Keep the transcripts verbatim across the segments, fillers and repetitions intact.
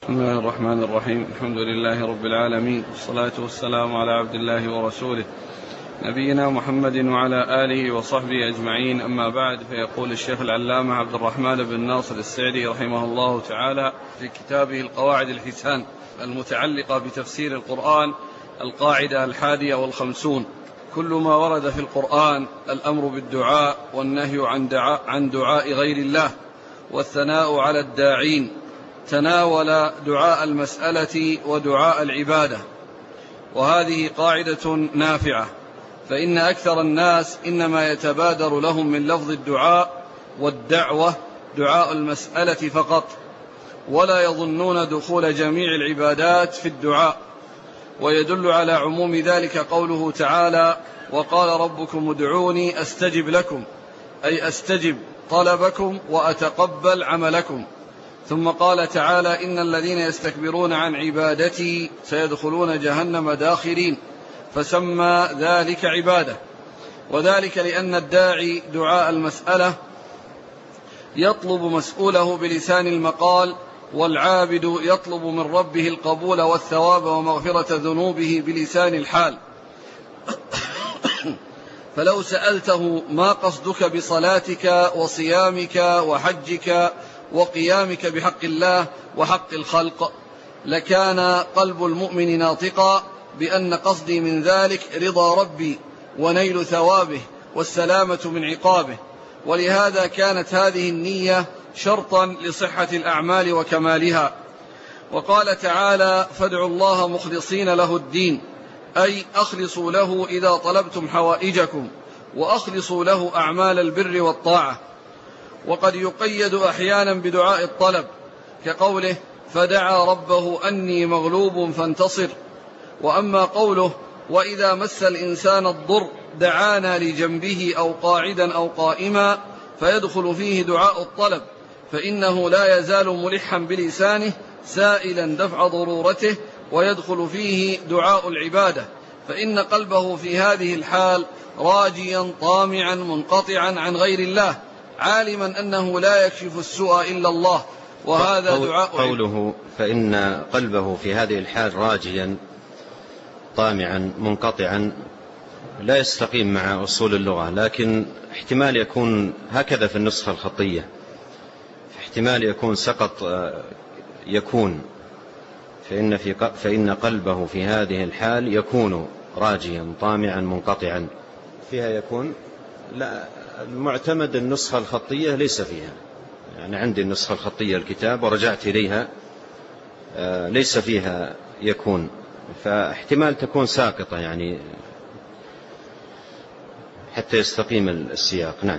بسم الله الرحمن الرحيم. الحمد لله رب العالمين، والصلاة والسلام على عبد الله ورسوله نبينا محمد وعلى آله وصحبه أجمعين. أما بعد، فيقول الشيخ العلامة عبد الرحمن بن ناصر السعدي رحمه الله تعالى في كتابه القواعد الحسان المتعلقة بتفسير القرآن القاعدة الحادية والخمسون: كل ما ورد في القرآن الأمر بالدعاء والنهي عن دعاء, عن دعاء غير الله والثناء على الداعين تناول دعاء المسألة ودعاء العبادة، وهذه قاعدة نافعة، فإن أكثر الناس إنما يتبادر لهم من لفظ الدعاء والدعوة دعاء المسألة فقط، ولا يظنون دخول جميع العبادات في الدعاء. ويدل على عموم ذلك قوله تعالى: وقال ربكم ادعوني أستجب لكم، أي أستجب طلبكم وأتقبل عملكم. ثم قال تعالى: إن الذين يستكبرون عن عبادتي سيدخلون جهنم داخرين، فسمى ذلك عبادة. وذلك لأن الداعي دعاء المسألة يطلب مسؤوله بلسان المقال، والعابد يطلب من ربه القبول والثواب ومغفرة ذنوبه بلسان الحال. فلو سألته ما قصدك بصلاتك وصيامك وحجك وقيامك بحق الله وحق الخلق، لكان قلب المؤمن ناطقا بأن قصدي من ذلك رضا ربي ونيل ثوابه والسلامة من عقابه. ولهذا كانت هذه النية شرطا لصحة الأعمال وكمالها. وقال تعالى: فادعوا الله مخلصين له الدين، أي أخلصوا له إذا طلبتم حوائجكم، وأخلصوا له أعمال البر والطاعة. وقد يقيد أحيانا بدعاء الطلب، كقوله: فدعا ربه أني مغلوب فانتصر. وأما قوله: وإذا مس الإنسان الضر دعانا لجنبه أو قاعدا أو قائما، فيدخل فيه دعاء الطلب، فإنه لا يزال ملحا بلسانه سائلا دفع ضرورته، ويدخل فيه دعاء العبادة، فإن قلبه في هذه الحال راجيا طامعا منقطعا عن غير الله، عالما أنه لا يكشف السوء إلا الله. وهذا دعاء قوله فإن قلبه في هذه الحال راجيا طامعا منقطعا لا يستقيم مع أصول اللغة، لكن احتمال يكون هكذا في النسخة الخطية، احتمال يكون سقط يكون فإن, في فإن قلبه في هذه الحال يكون راجيا طامعا منقطعا، فيها يكون. لا، المعتمد النسخة الخطية ليس فيها، يعني عندي النسخة الخطية الكتاب ورجعت إليها ليس فيها يكون، فاحتمال تكون ساقطة يعني حتى يستقيم السياق. نعم.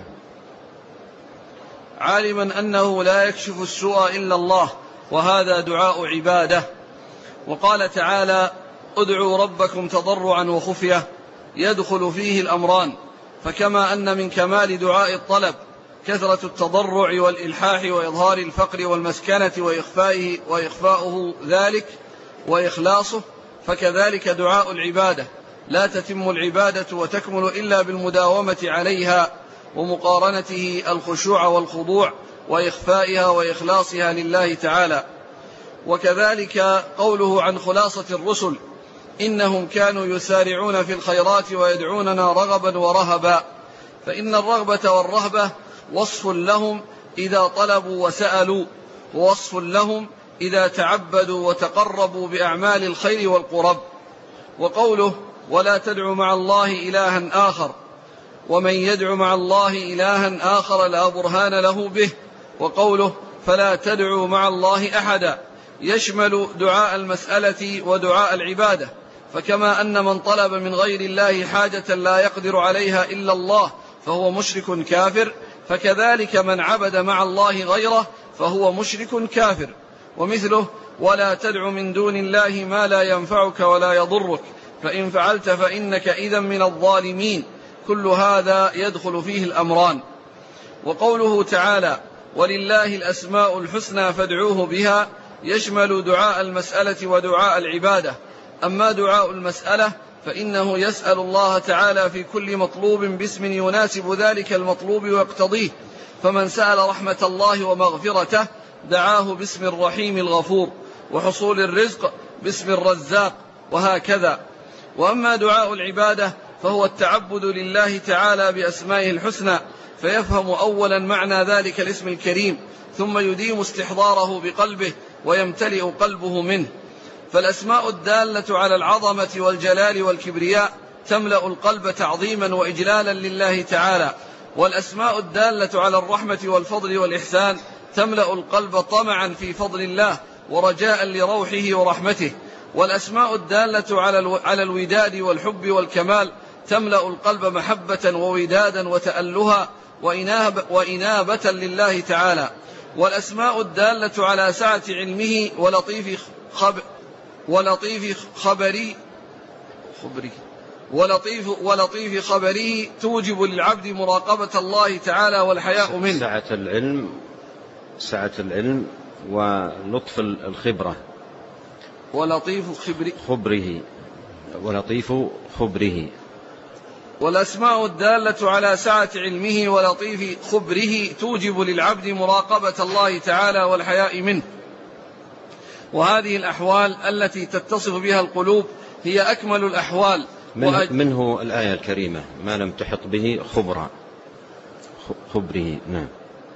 عالما أنه لا يكشف السوء إلا الله، وهذا دعاء عبادة. وقال تعالى: ادعوا ربكم تضرعا وخفية، يدخل فيه الأمران. فكما أن من كمال دعاء الطلب كثرة التضرع والإلحاح وإظهار الفقر والمسكنة وإخفائه وإخفاؤه ذلك وإخلاصه، فكذلك دعاء العبادة لا تتم العبادة وتكمل إلا بالمداومة عليها ومقارنته الخشوع والخضوع وإخفائها وإخلاصها لله تعالى. وكذلك قوله عن خلاصة الرسل: إنهم كانوا يسارعون في الخيرات ويدعوننا رغبا ورهبا، فإن الرغبة والرهبة وصف لهم إذا طلبوا وسألوا، ووصف لهم إذا تعبدوا وتقربوا بأعمال الخير والقرب. وقوله: ولا تدع مع الله إلها آخر، ومن يدع مع الله إلها آخر لا برهان له به. وقوله: فلا تدعوا مع الله أحدا، يشمل دعاء المسألة ودعاء العبادة. فكما أن من طلب من غير الله حاجة لا يقدر عليها إلا الله فهو مشرك كافر، فكذلك من عبد مع الله غيره فهو مشرك كافر. ومثله: ولا تدع من دون الله ما لا ينفعك ولا يضرك، فإن فعلت فإنك إذا من الظالمين. كل هذا يدخل فيه الأمران. وقوله تعالى: ولله الأسماء الحسنى فادعوه بها، يشمل دعاء المسألة ودعاء العبادة. أما دعاء المسألة فإنه يسأل الله تعالى في كل مطلوب باسم يناسب ذلك المطلوب ويقتضيه، فمن سأل رحمة الله ومغفرته دعاه باسم الرحيم الغفور، وحصول الرزق باسم الرزاق، وهكذا. وأما دعاء العبادة فهو التعبد لله تعالى بأسمائه الحسنى، فيفهم أولا معنى ذلك الاسم الكريم، ثم يديم استحضاره بقلبه ويمتلئ قلبه منه. فالأسماء الدالة على العظمة والجلال والكبرياء تملأ القلب تعظيما وإجلالا لله تعالى، والأسماء الدالة على الرحمة والفضل والإحسان تملأ القلب طمعا في فضل الله ورجاء لروحه ورحمته، والأسماء الدالة على الوداد والحب والكمال تملأ القلب محبة وودادا وتألها وإناب وإنابة لله تعالى، والأسماء الدالة على سعة علمه ولطيف خب ولطيف خبري خبري ولطيف ولطيف خبره توجب للعبد مراقبة الله تعالى والحياء منه. سعة العلم سعة العلم ولطف الخبرة ولطيف خبره خبره ولطيف خبره. والأسماء الدالة على سعة علمه ولطيف خبره توجب للعبد مراقبة الله تعالى والحياء منه. وهذه الأحوال التي تتصف بها القلوب هي أكمل الأحوال. منه, منه الآية الكريمة ما لم تحط به خبرا خبره. نعم.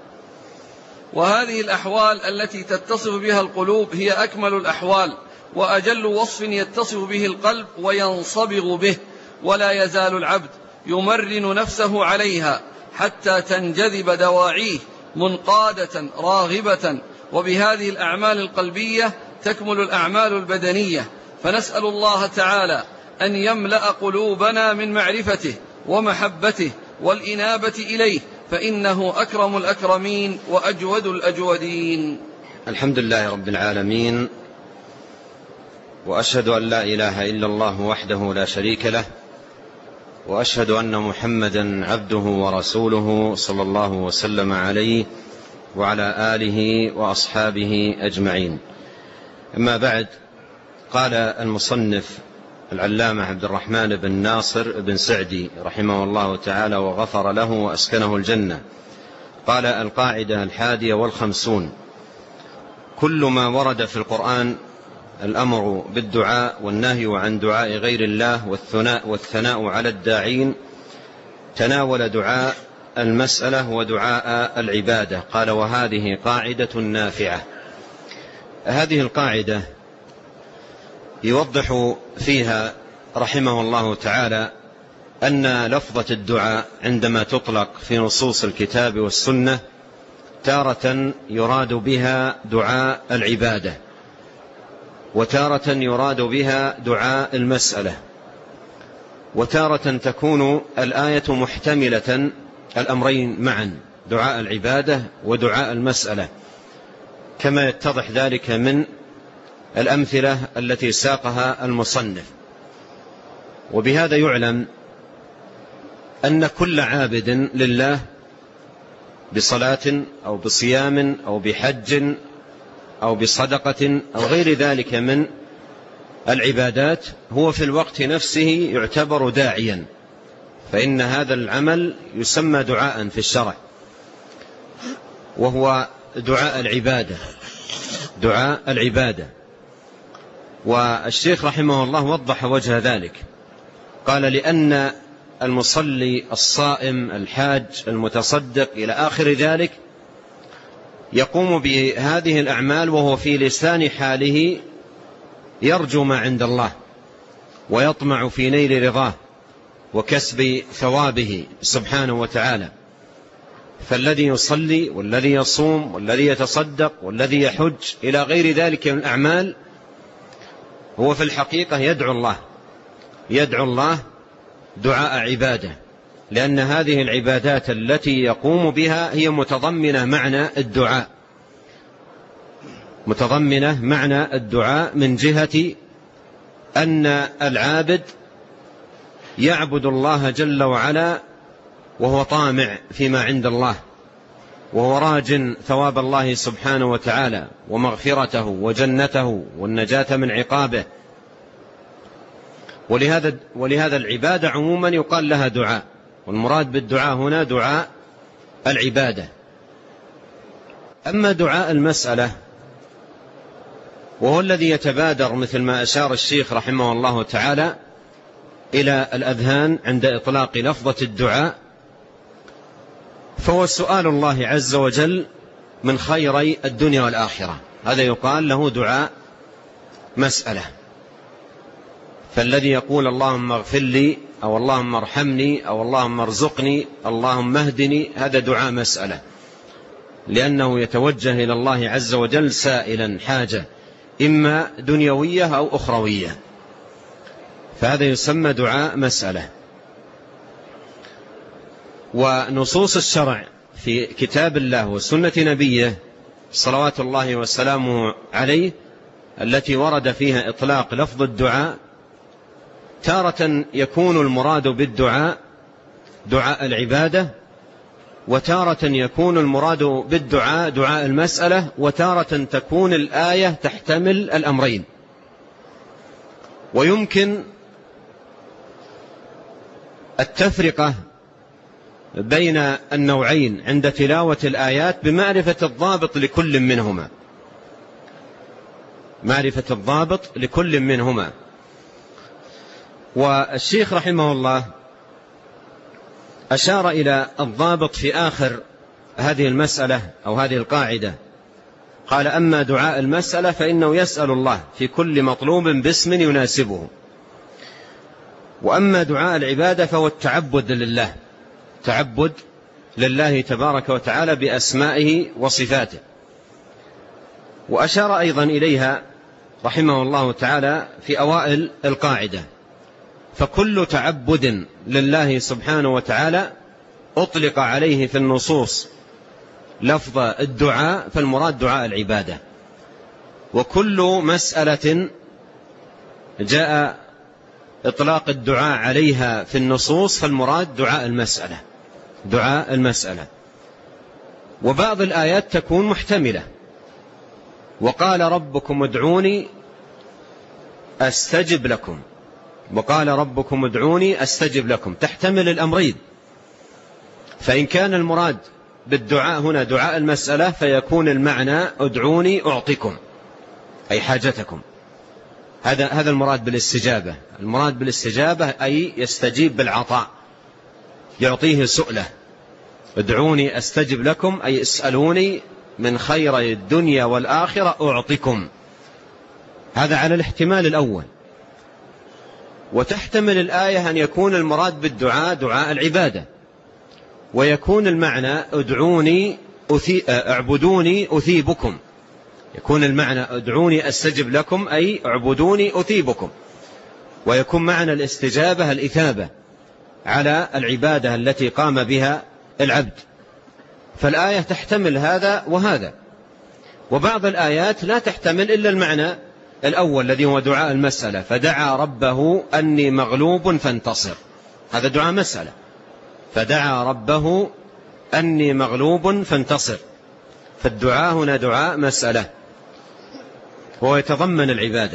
وهذه الأحوال التي تتصف بها القلوب هي أكمل الأحوال وأجل وصف يتصف به القلب وينصبغ به، ولا يزال العبد يمرن نفسه عليها حتى تنجذب دواعيه منقادة راغبة. وبهذه الأعمال القلبية تكمل الأعمال البدنية، فنسأل الله تعالى أن يملأ قلوبنا من معرفته ومحبته والإنابة إليه، فإنه أكرم الأكرمين وأجود الأجودين. الحمد لله رب العالمين، وأشهد أن لا إله إلا الله وحده لا شريك له، وأشهد أن محمدا عبده ورسوله صلى الله وسلم عليه وعلى آله وأصحابه أجمعين. أما بعد، قال المصنف العلامة عبد الرحمن بن ناصر بن سعدي رحمه الله تعالى وغفر له وأسكنه الجنة، قال: القاعدة الحادية والخمسون: كل ما ورد في القرآن الأمر بالدعاء والنهي عن دعاء غير الله والثناء, والثناء على الداعين تناول دعاء المسألة ودعاء العبادة. قال: وهذه قاعدة نافعة. هذه القاعدة يوضح فيها رحمه الله تعالى أن لفظة الدعاء عندما تطلق في نصوص الكتاب والسنة تارة يراد بها دعاء العبادة، وتارة يراد بها دعاء المسألة، وتارة تكون الآية محتملة الأمرين معا، دعاء العبادة ودعاء المسألة، كما يتضح ذلك من الأمثلة التي ساقها المصنف. وبهذا يعلم أن كل عابد لله بصلاة أو بصيام أو بحج أو بصدقة أو غير ذلك من العبادات هو في الوقت نفسه يعتبر داعيا، فإن هذا العمل يسمى دعاء في الشرع، وهو دعاء العبادة دعاء العبادة. والشيخ رحمه الله وضح وجه ذلك، قال: لأن المصلي الصائم الحاج المتصدق إلى آخر ذلك يقوم بهذه الأعمال وهو في لسان حاله يرجو ما عند الله ويطمع في نيل رضاه وكسب ثوابه سبحانه وتعالى. فالذي يصلي والذي يصوم والذي يتصدق والذي يحج إلى غير ذلك من الأعمال هو في الحقيقة يدعو الله يدعو الله دعاء عبادة، لأن هذه العبادات التي يقوم بها هي متضمنة معنى الدعاء متضمنة معنى الدعاء من جهة أن العابد يعبد الله جل وعلا وهو طامع فيما عند الله، وهو راج ثواب الله سبحانه وتعالى ومغفرته وجنته والنجاة من عقابه. ولهذا, ولهذا العبادة عموما يقال لها دعاء، والمراد بالدعاء هنا دعاء العبادة. أما دعاء المسألة وهو الذي يتبادر مثل ما أشار الشيخ رحمه الله تعالى إلى الأذهان عند إطلاق لفظة الدعاء، فهو سؤال الله عز وجل من خيري الدنيا والآخرة، هذا يقال له دعاء مسألة. فالذي يقول اللهم اغفر لي أو اللهم ارحمني أو اللهم ارزقني اللهم اهدني، هذا دعاء مسألة، لأنه يتوجه إلى الله عز وجل سائلا حاجة إما دنيوية أو أخروية، فهذا يسمى دعاء مسألة. ونصوص الشرع في كتاب الله وسنة نبيه صلوات الله وسلامه عليه التي ورد فيها إطلاق لفظ الدعاء، تارة يكون المراد بالدعاء دعاء العبادة، وتارة يكون المراد بالدعاء دعاء المسألة، وتارة تكون الآية تحتمل الأمرين. ويمكن التفرقة بين النوعين عند تلاوة الآيات بمعرفة الضابط لكل منهما، معرفة الضابط لكل منهما. والشيخ رحمه الله أشار إلى الضابط في آخر هذه المسألة أو هذه القاعدة، قال أما دعاء المسألة فإنه يسأل الله في كل مطلوب باسم يناسبه، وأما دعاء العبادة فهو التعبد لله، تعبد لله تبارك وتعالى بأسمائه وصفاته. وأشار أيضا إليها رحمه الله تعالى في أوائل القاعدة، فكل تعبد لله سبحانه وتعالى أطلق عليه في النصوص لفظ الدعاء فالمراد دعاء العبادة، وكل مسألة جاء إطلاق الدعاء عليها في النصوص فالمراد دعاء المسألة، دعاء المسألة. وبعض الآيات تكون محتملة، وقال ربكم ادعوني أستجب لكم، وقال ربكم ادعوني أستجب لكم، تحتمل الأمرين. فإن كان المراد بالدعاء هنا دعاء المسألة فيكون المعنى ادعوني أعطيكم أي حاجتكم، هذا هذا المراد بالاستجابة. المراد بالاستجابة أي يستجيب بالعطاء، يعطيه سؤله. ادعوني أستجب لكم أي اسألوني من خير الدنيا والآخرة أعطيكم، هذا على الاحتمال الأول. وتحتمل الآية أن يكون المراد بالدعاء دعاء العبادة، ويكون المعنى ادعوني أثي... اعبدوني أثيبكم، يكون المعنى ادعوني أستجب لكم أي اعبدوني أثيبكم، ويكون معنى الاستجابة الإثابة على العبادة التي قام بها العبد. فالآية تحتمل هذا وهذا. وبعض الآيات لا تحتمل إلا المعنى الأول الذي هو دعاء المسألة، فدعا ربه أني مغلوب فانتصر، هذا دعاء مسألة، فدعا ربه أني مغلوب فانتصر، فالدعاء هنا دعاء مسألة وهو يتضمن العبادة.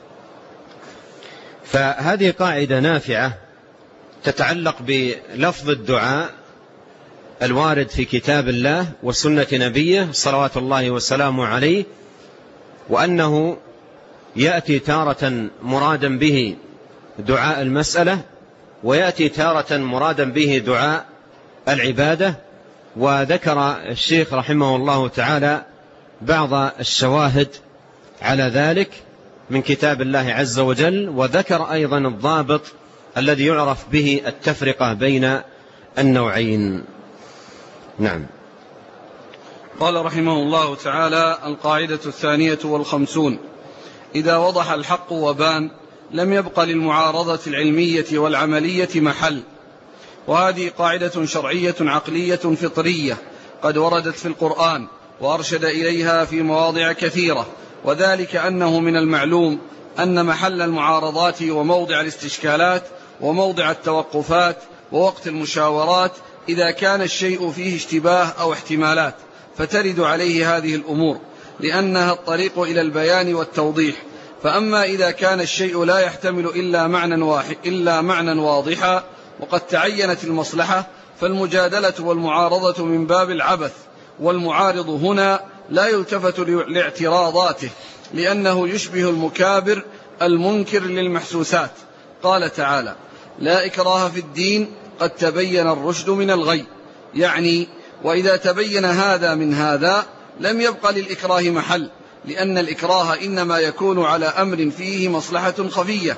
فهذه قاعدة نافعة تتعلق بلفظ الدعاء الوارد في كتاب الله وسنة نبيه صلوات الله وسلامه عليه، وأنه يأتي تارة مرادا به دعاء المسألة، ويأتي تارة مرادا به دعاء العبادة. وذكر الشيخ رحمه الله تعالى بعض الشواهد على ذلك من كتاب الله عز وجل، وذكر أيضا الضابط الذي يعرف به التفرقة بين النوعين. نعم. قال رحمه الله تعالى: القاعدة الثانية والخمسون: إذا وضح الحق وبان لم يبق للمعارضة العلمية والعملية محل. وهذه قاعدة شرعية عقلية فطرية قد وردت في القرآن وأرشد إليها في مواضع كثيرة، وذلك أنه من المعلوم أن محل المعارضات وموضع الاستشكالات وموضع التوقفات ووقت المشاورات إذا كان الشيء فيه اشتباه أو احتمالات فترد عليه هذه الأمور، لأنها الطريق إلى البيان والتوضيح. فأما إذا كان الشيء لا يحتمل إلا معنى واحد إلا معنى واضحا وقد تعينت المصلحة، فالمجادلة والمعارضة من باب العبث، والمعارض هنا لا يلتفت لاعتراضاته لأنه يشبه المكابر المنكر للمحسوسات. قال تعالى: لا إكراه في الدين قد تبين الرشد من الغي، يعني وإذا تبين هذا من هذا لم يبق للإكراه محل، لأن الإكراه إنما يكون على أمر فيه مصلحة خفية.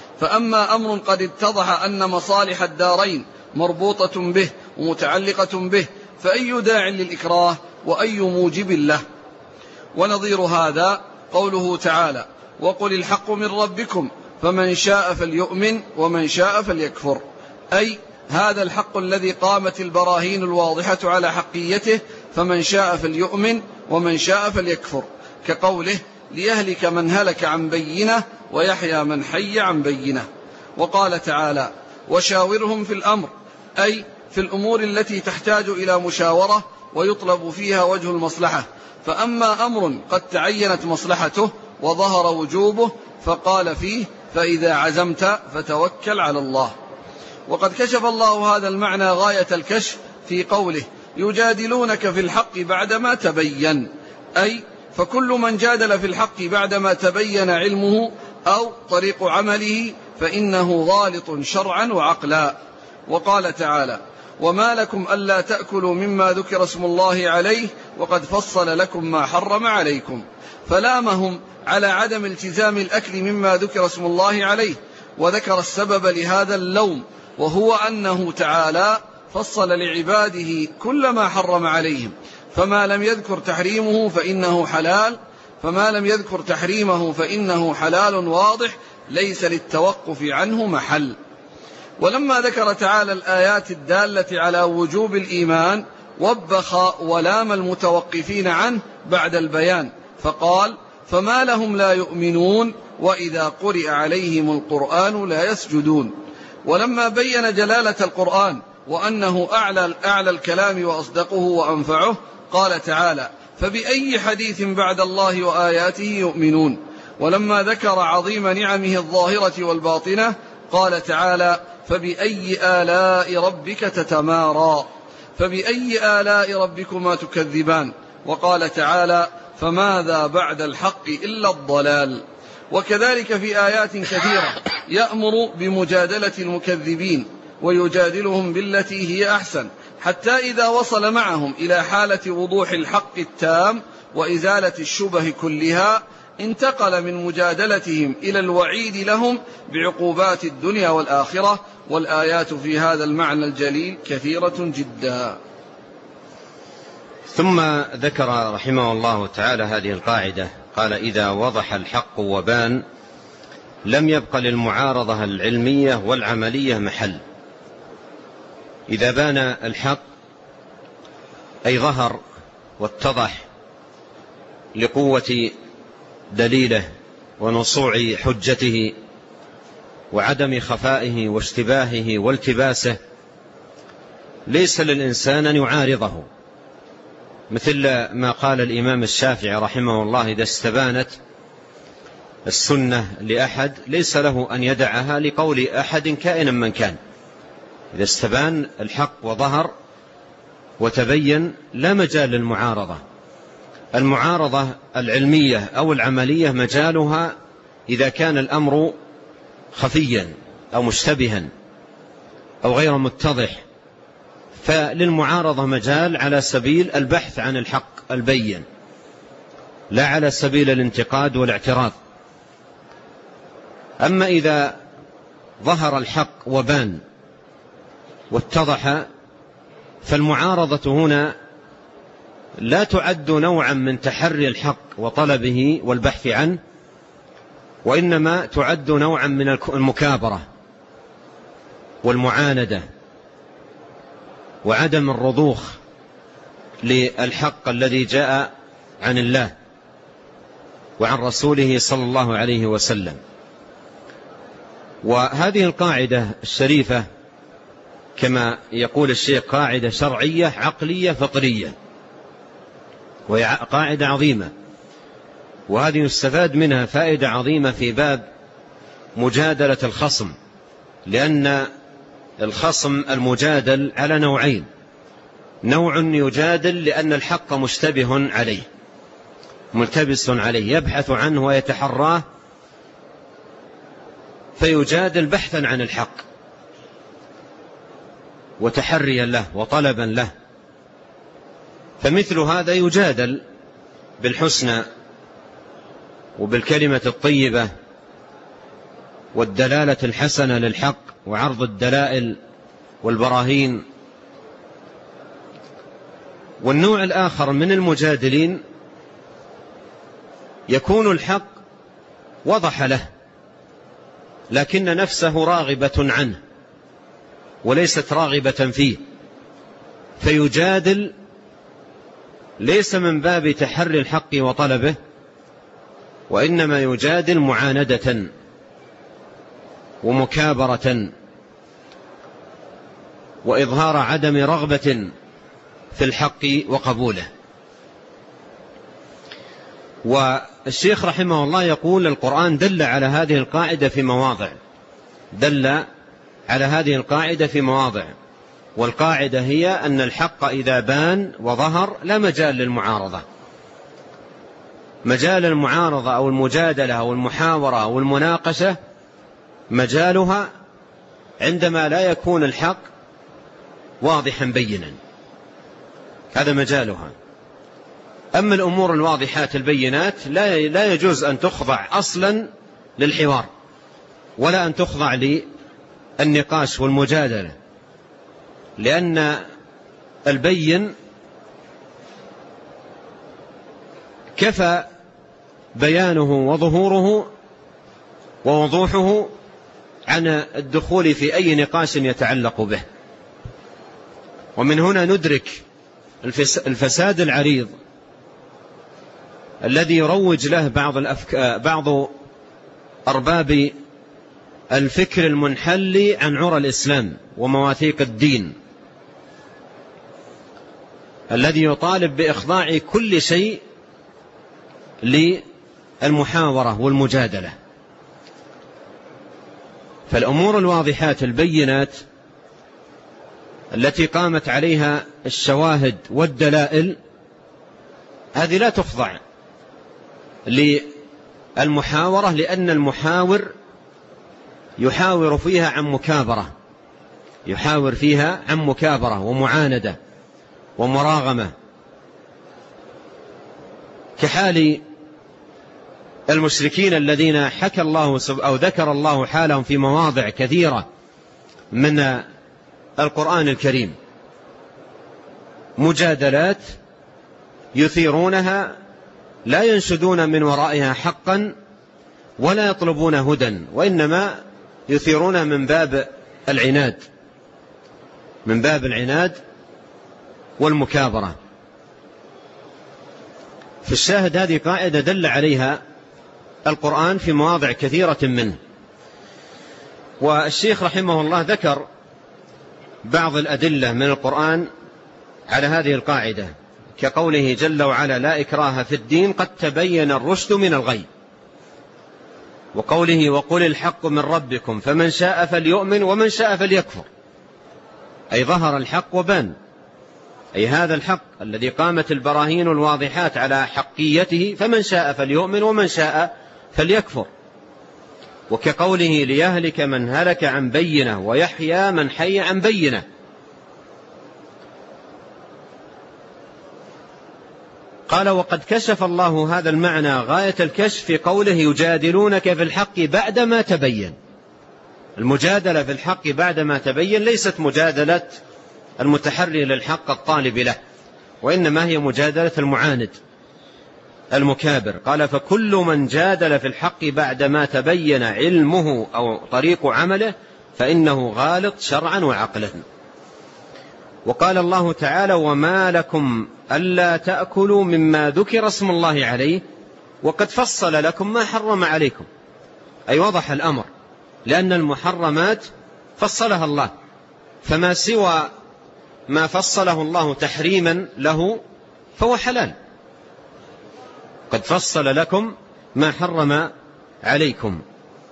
فأما أمر قد اتضح أن مصالح الدارين مربوطة به ومتعلقة به فأي داع للإكراه وأي موجب له. ونظير هذا قوله تعالى: وقل الحق من ربكم فمن شاء فليؤمن ومن شاء فليكفر، أي هذا الحق الذي قامت البراهين الواضحة على حقيته، فمن شاء فليؤمن ومن شاء فليكفر، كقوله: ليهلك من هلك عن بينة ويحيى من حي عن بينة. وقال تعالى: وشاورهم في الأمر، أي في الأمور التي تحتاج إلى مشاورة ويطلب فيها وجه المصلحة. فأما أمر قد تعينت مصلحته وظهر وجوبه فقال فيه: فإذا عزمت فتوكل على الله. وقد كشف الله هذا المعنى غاية الكشف في قوله: يجادلونك في الحق بعدما تبين، أي فكل من جادل في الحق بعدما تبين علمه أو طريق عمله فإنه غالط شرعا وعقلا. وقال تعالى: وما لكم ألا تأكلوا مما ذكر اسم الله عليه وقد فصل لكم ما حرم عليكم، فلامهم على عدم التزام الأكل مما ذكر اسم الله عليه، وذكر السبب لهذا اللوم، وهو أنه تعالى فصل لعباده كل ما حرم عليهم، فما لم يذكر تحريمه فإنه حلال فما لم يذكر تحريمه فإنه حلال واضح ليس للتوقف عنه محل. ولما ذكر تعالى الآيات الدالة على وجوب الإيمان وبخ ولام المتوقفين عنه بعد البيان، فقال: فما لهم لا يؤمنون وإذا قرئ عليهم القرآن لا يسجدون. ولما بين جلالة القرآن وأنه أعلى, أعلى الكلام وأصدقه وأنفعه قال تعالى: فبأي حديث بعد الله وآياته يؤمنون. ولما ذكر عظيم نعمه الظاهرة والباطنة قال تعالى: فبأي آلاء ربك تتمارى، فبأي آلاء ربكما تكذبان. وقال تعالى: فماذا بعد الحق إلا الضلال. وكذلك في آيات كثيرة يأمر بمجادلة المكذبين ويجادلهم بالتي هي أحسن، حتى إذا وصل معهم إلى حالة وضوح الحق التام وإزالة الشبه كلها انتقل من مجادلتهم إلى الوعيد لهم بعقوبات الدنيا والآخرة. والآيات في هذا المعنى الجليل كثيرة جدا. ثم ذكر رحمه الله تعالى هذه القاعدة، قال: إذا وضح الحق وبان لم يبق للمعارضة العلمية والعملية محل. إذا بان الحق أي ظهر واتضح لقوة دليله ونصوع حجته وعدم خفائه واشتباهه والتباسه، ليس للإنسان أن يعارضه، مثل ما قال الإمام الشافعي رحمه الله: إذا استبانت السنة لأحد ليس له أن يدعها لقول أحد كائنا من كان. إذا استبان الحق وظهر وتبين لا مجال للمعارضة. المعارضة العلمية أو العملية مجالها إذا كان الأمر خفيا أو مشتبها أو غير متضح، فللمعارضة مجال على سبيل البحث عن الحق البين، لا على سبيل الانتقاد والاعتراض. أما إذا ظهر الحق وبان واتضح فالمعارضة هنا لا تعد نوعا من تحري الحق وطلبه والبحث عنه، وإنما تعد نوعا من المكابرة والمعاندة وعدم الرضوخ للحق الذي جاء عن الله وعن رسوله صلى الله عليه وسلم. وهذه القاعدة الشريفة كما يقول الشيخ قاعدة شرعية عقلية فطرية، وهي قاعدة عظيمة، وهذه يستفاد منها فائدة عظيمة في باب مجادلة الخصم، لأن الخصم المجادل على نوعين: نوع يجادل لأن الحق مشتبه عليه ملتبس عليه، يبحث عنه ويتحراه فيجادل بحثا عن الحق وتحريا له وطلبا له. فمثل هذا يجادل بالحسنى وبالكلمة الطيبة والدلالة الحسنة للحق وعرض الدلائل والبراهين. والنوع الآخر من المجادلين يكون الحق وضح له لكن نفسه راغبة عنه وليست راغبة فيه، فيجادل ليس من باب تحري الحق وطلبه، وإنما يجادل معاندة ومكابرة وإظهار عدم رغبة في الحق وقبوله. والشيخ رحمه الله يقول القرآن دل على هذه القاعدة في مواضع، دل على هذه القاعدة في مواضع، والقاعدة هي أن الحق إذا بان وظهر لا مجال للمعارضة. مجال المعارضة أو المجادلة أو المحاورة أو المناقشة مجالها عندما لا يكون الحق واضحا بينا، هذا مجالها. أما الأمور الواضحات البينات لا يجوز أن تخضع أصلا للحوار ولا أن تخضع للنقاش والمجادلة، لأن البين كفى بيانه وظهوره ووضوحه عن الدخول في أي نقاش يتعلق به. ومن هنا ندرك الفساد العريض الذي يروج له بعض الأفكار بعض أرباب الفكر المنحل عن عرى الإسلام ومواثيق الدين، الذي يطالب بإخضاع كل شيء للمحاورة والمجادلة. فالأمور الواضحات البينات التي قامت عليها الشواهد والدلائل هذه لا تخضع للمحاورة، لأن المحاور يحاور فيها عن مكابرة، يحاور فيها عن مكابرة ومعاندة ومراغمة، كحال المشركين الذين حكى الله أو ذكر الله حالهم في مواضع كثيرة من القرآن الكريم، مجادلات يثيرونها لا ينشدون من ورائها حقا ولا يطلبون هدى، وإنما يثيرون من باب العناد، من باب العناد والمكابرة. في الشاهد هذه قاعدة دل عليها القرآن في مواضع كثيرة منه. والشيخ رحمه الله ذكر بعض الأدلة من القرآن على هذه القاعدة، كقوله جل وعلا لا إكراه في الدين قد تبين الرشد من الغي، وقوله وقل الحق من ربكم فمن شاء فليؤمن ومن شاء فليكفر، أي ظهر الحق وبان، أي هذا الحق الذي قامت البراهين الواضحات على حقيته، فمن شاء فليؤمن ومن شاء فليكفر. وكقوله ليهلك من هلك عن بينة ويحيى من حي عن بينة. قال وقد كشف الله هذا المعنى غاية الكشف في قوله يجادلونك في الحق بعدما تبين. المجادلة في الحق بعدما تبين ليست مجادلة المتحري للحق الطالب له، وإنما هي مجادلة المعاند المكابر. قال فكل من جادل في الحق بعدما تبين علمه أو طريق عمله فإنه غالط شرعا وعقلا. وقال الله تعالى وما لكم ألا تأكلوا مما ذكر اسم الله عليه وقد فصل لكم ما حرم عليكم، أي وضح الأمر، لأن المحرمات فصلها الله، فما سوى ما فصله الله تحريما له فهو حلال. قد فصل لكم ما حرم عليكم.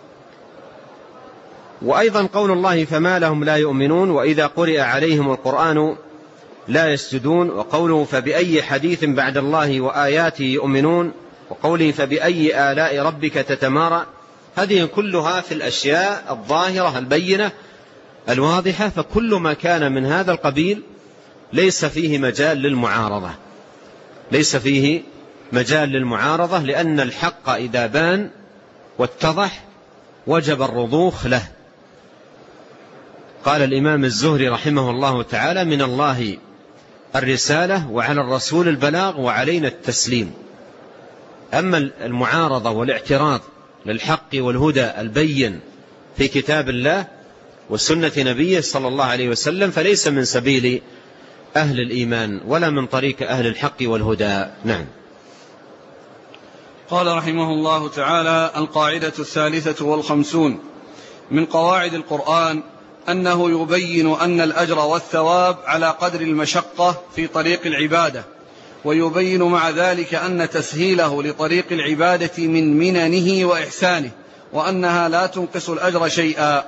وأيضا قول الله فما لهم لا يؤمنون وإذا قرئ عليهم القرآن لا يسجدون، وقوله فبأي حديث بعد الله وآياته يؤمنون وقوله فبأي آلاء ربك تتمارى، هذه كلها في الأشياء الظاهرة البينة الواضحة، فكل ما كان من هذا القبيل ليس فيه مجال للمعارضة، ليس فيه مجال للمعارضة، لأن الحق إذا بان واتضح وجب الرضوخ له. قال الإمام الزهري رحمه الله تعالى: من الله الرسالة وعلى الرسول البلاغ وعلينا التسليم. أما المعارضة والاعتراض للحق والهدى البين في كتاب الله وسنة نبيه صلى الله عليه وسلم فليس من سبيل أهل الإيمان ولا من طريق أهل الحق والهدى. نعم. قال رحمه الله تعالى: القاعدة الثالثة والخمسون من قواعد القرآن أنه يبين أن الأجر والثواب على قدر المشقة في طريق العبادة، ويبين مع ذلك أن تسهيله لطريق العبادة من مننه وإحسانه، وأنها لا تنقص الأجر شيئا.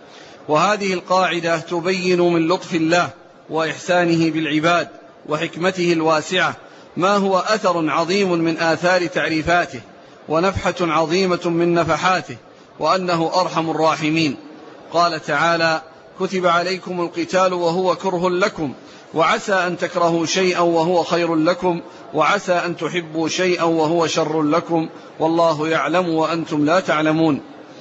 وهذه القاعدة تبين من لطف الله وإحسانه بالعباد وحكمته الواسعة ما هو أثر عظيم من آثار تعريفاته، ونفحة عظيمة من نفحاته، وأنه أرحم الراحمين. قال تعالى: كتب عليكم القتال وهو كره لكم، وعسى أن تكرهوا شيئا وهو خير لكم، وعسى أن تحبوا شيئا وهو شر لكم، والله يعلم وأنتم لا تعلمون.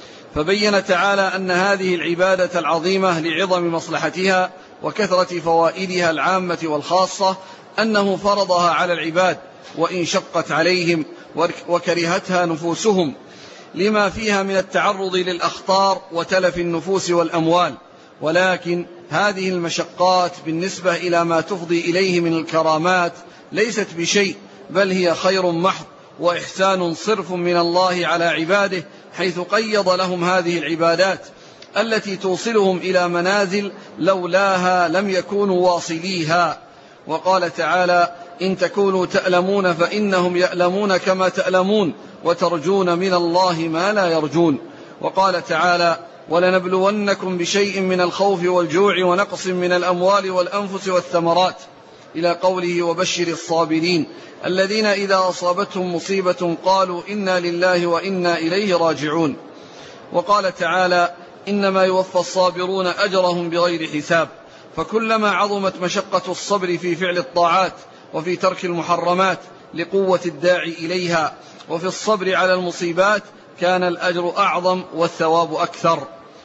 فبين تعالى أن هذه العبادة العظيمة لعظم مصلحتها وكثرة فوائدها العامة والخاصة أنه فرضها على العباد، وإن شقت عليهم وكرهتها نفوسهم، لما فيها من التعرض للأخطار وتلف النفوس والأموال. ولكن هذه المشقات بالنسبة إلى ما تفضي إليه من الكرامات ليست بشيء، بل هي خير محض وإحسان صرف من الله على عباده، حيث قيض لهم هذه العبادات التي توصلهم إلى منازل لولاها لم يكونوا واصليها. وقال تعالى: إن تكونوا تألمون فإنهم يألمون كما تألمون وترجون من الله ما لا يرجون. وقال تعالى: ولنبلونكم بشيء من الخوف والجوع ونقص من الأموال والأنفس والثمرات، إلى قوله: وبشر الصابرين الذين إذا أصابتهم مصيبة قالوا إنا لله وإنا إليه راجعون. وقال تعالى: إنما يوفى الصابرون أجرهم بغير حساب. فكلما عظمت مشقة الصبر في فعل الطاعات وفي ترك المحرمات لقوة الداعي إليها، وفي الصبر على المصيبات، كان الأجر أعظم والثواب أكثر.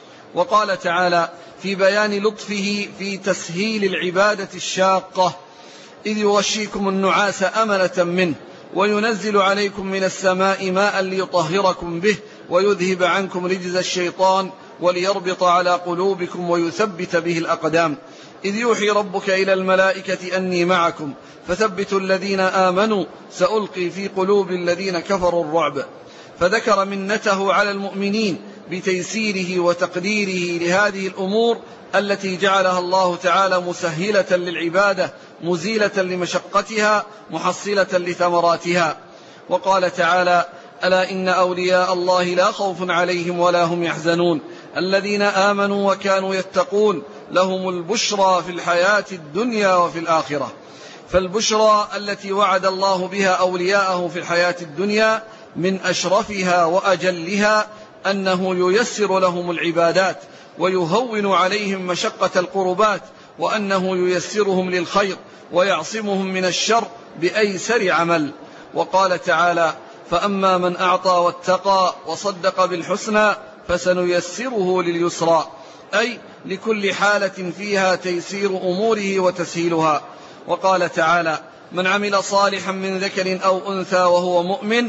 وقال تعالى في بيان لطفه في تسهيل العبادة الشاقة: إذ يغشيكم النعاس أمنة منه وينزل عليكم من السماء ماء ليطهركم به ويذهب عنكم رجز الشيطان وليربط على قلوبكم ويثبت به الأقدام. إذ يوحي ربك إلى الملائكة أني معكم فثبتوا الذين آمنوا سألقي في قلوب الذين كفروا الرعب. فذكر منته على المؤمنين بتيسيره وتقديره لهذه الأمور التي جعلها الله تعالى مسهلة للعبادة، مزيلة لمشقتها، محصلة لثمراتها. وقال تعالى: ألا إن أولياء الله لا خوف عليهم ولا هم يحزنون الذين آمنوا وكانوا يتقون لهم البشرى في الحياة الدنيا وفي الآخرة. فالبشرى التي وعد الله بها أولياءه في الحياة الدنيا من أشرفها وأجلها أنه ييسر لهم العبادات ويهون عليهم مشقة القربات، وأنه ييسرهم للخير ويعصمهم من الشر بأيسر عمل. وقال تعالى: فأما من أعطى واتقى وصدق بالحسنى فسنيسره لليسرى، أي لكل حالة فيها تيسير أموره وتسهيلها. وقال تعالى: من عمل صالحا من ذكر أو أنثى وهو مؤمن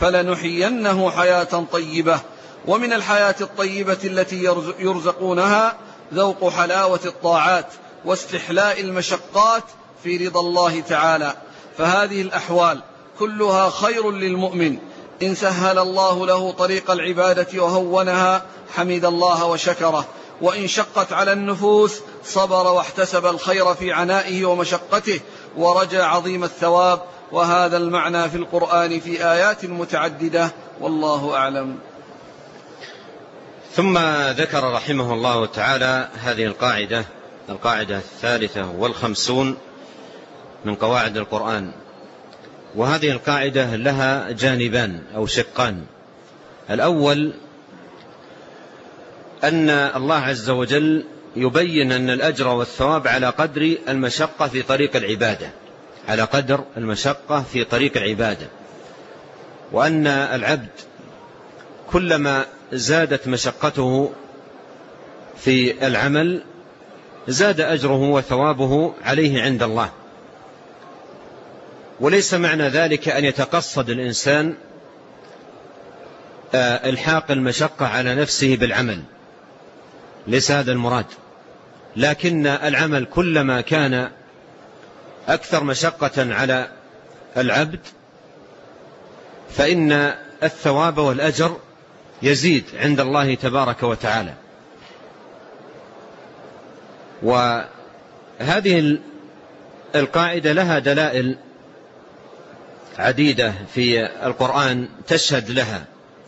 فلنحيينه حياة طيبة. ومن الحياة الطيبة التي يرزقونها ذوق حلاوة الطاعات واستحلاء المشقات في رضا الله تعالى. فهذه الأحوال كلها خير للمؤمن إن سهل الله له طريق العبادة وهونها حمد الله وشكره، وإن شقت على النفوس صبر واحتسب الخير في عنائه ومشقته ورجى عظيم الثواب. وهذا المعنى في القرآن في آيات متعددة، والله أعلم. ثم ذكر رحمه الله تعالى هذه القاعدة القاعدة الثالثة والخمسون من قواعد القرآن، وهذه القاعدة لها جانبان أو شقان. الأول أن الله عز وجل يبين أن الأجر والثواب على قدر المشقة في طريق العبادة، على قدر المشقة في طريق العبادة، وأن العبد كلما زادت مشقته في العمل زاد أجره وثوابه عليه عند الله. وليس معنى ذلك أن يتقصد الإنسان إلحاق المشقة على نفسه بالعمل، ليس هذا المراد، لكن العمل كلما كان أكثر مشقة على العبد فإن الثواب والأجر يزيد عند الله تبارك وتعالى. وهذه القاعدة لها دلائل عديدة في القرآن تشهد لها،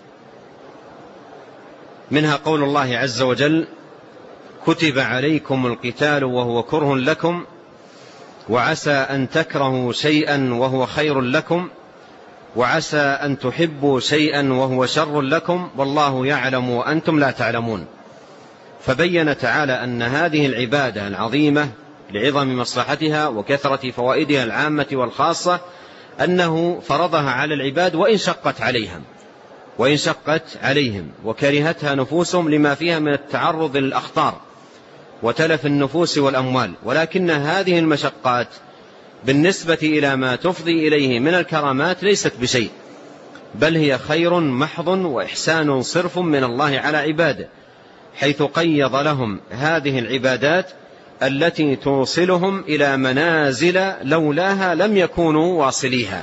منها قول الله عز وجل: كتب عليكم القتال وهو كره لكم وعسى أن تكرهوا شيئا وهو خير لكم وعسى أن تحبوا شيئا وهو شر لكم والله يعلم وأنتم لا تعلمون. فبين تعالى أن هذه العبادة العظيمة لعظم مصلحتها وكثرة فوائدها العامة والخاصة أنه فرضها على العباد وإن شقت عليهم وإن شقت عليهم وكرهتها نفوسهم لما فيها من التعرض للأخطار وتلف النفوس والأموال، ولكن هذه المشقات بالنسبة إلى ما تفضي إليه من الكرامات ليست بشيء، بل هي خير محض وإحسان صرف من الله على عباده، حيث قيض لهم هذه العبادات التي توصلهم إلى منازل لولاها لم يكونوا واصليها.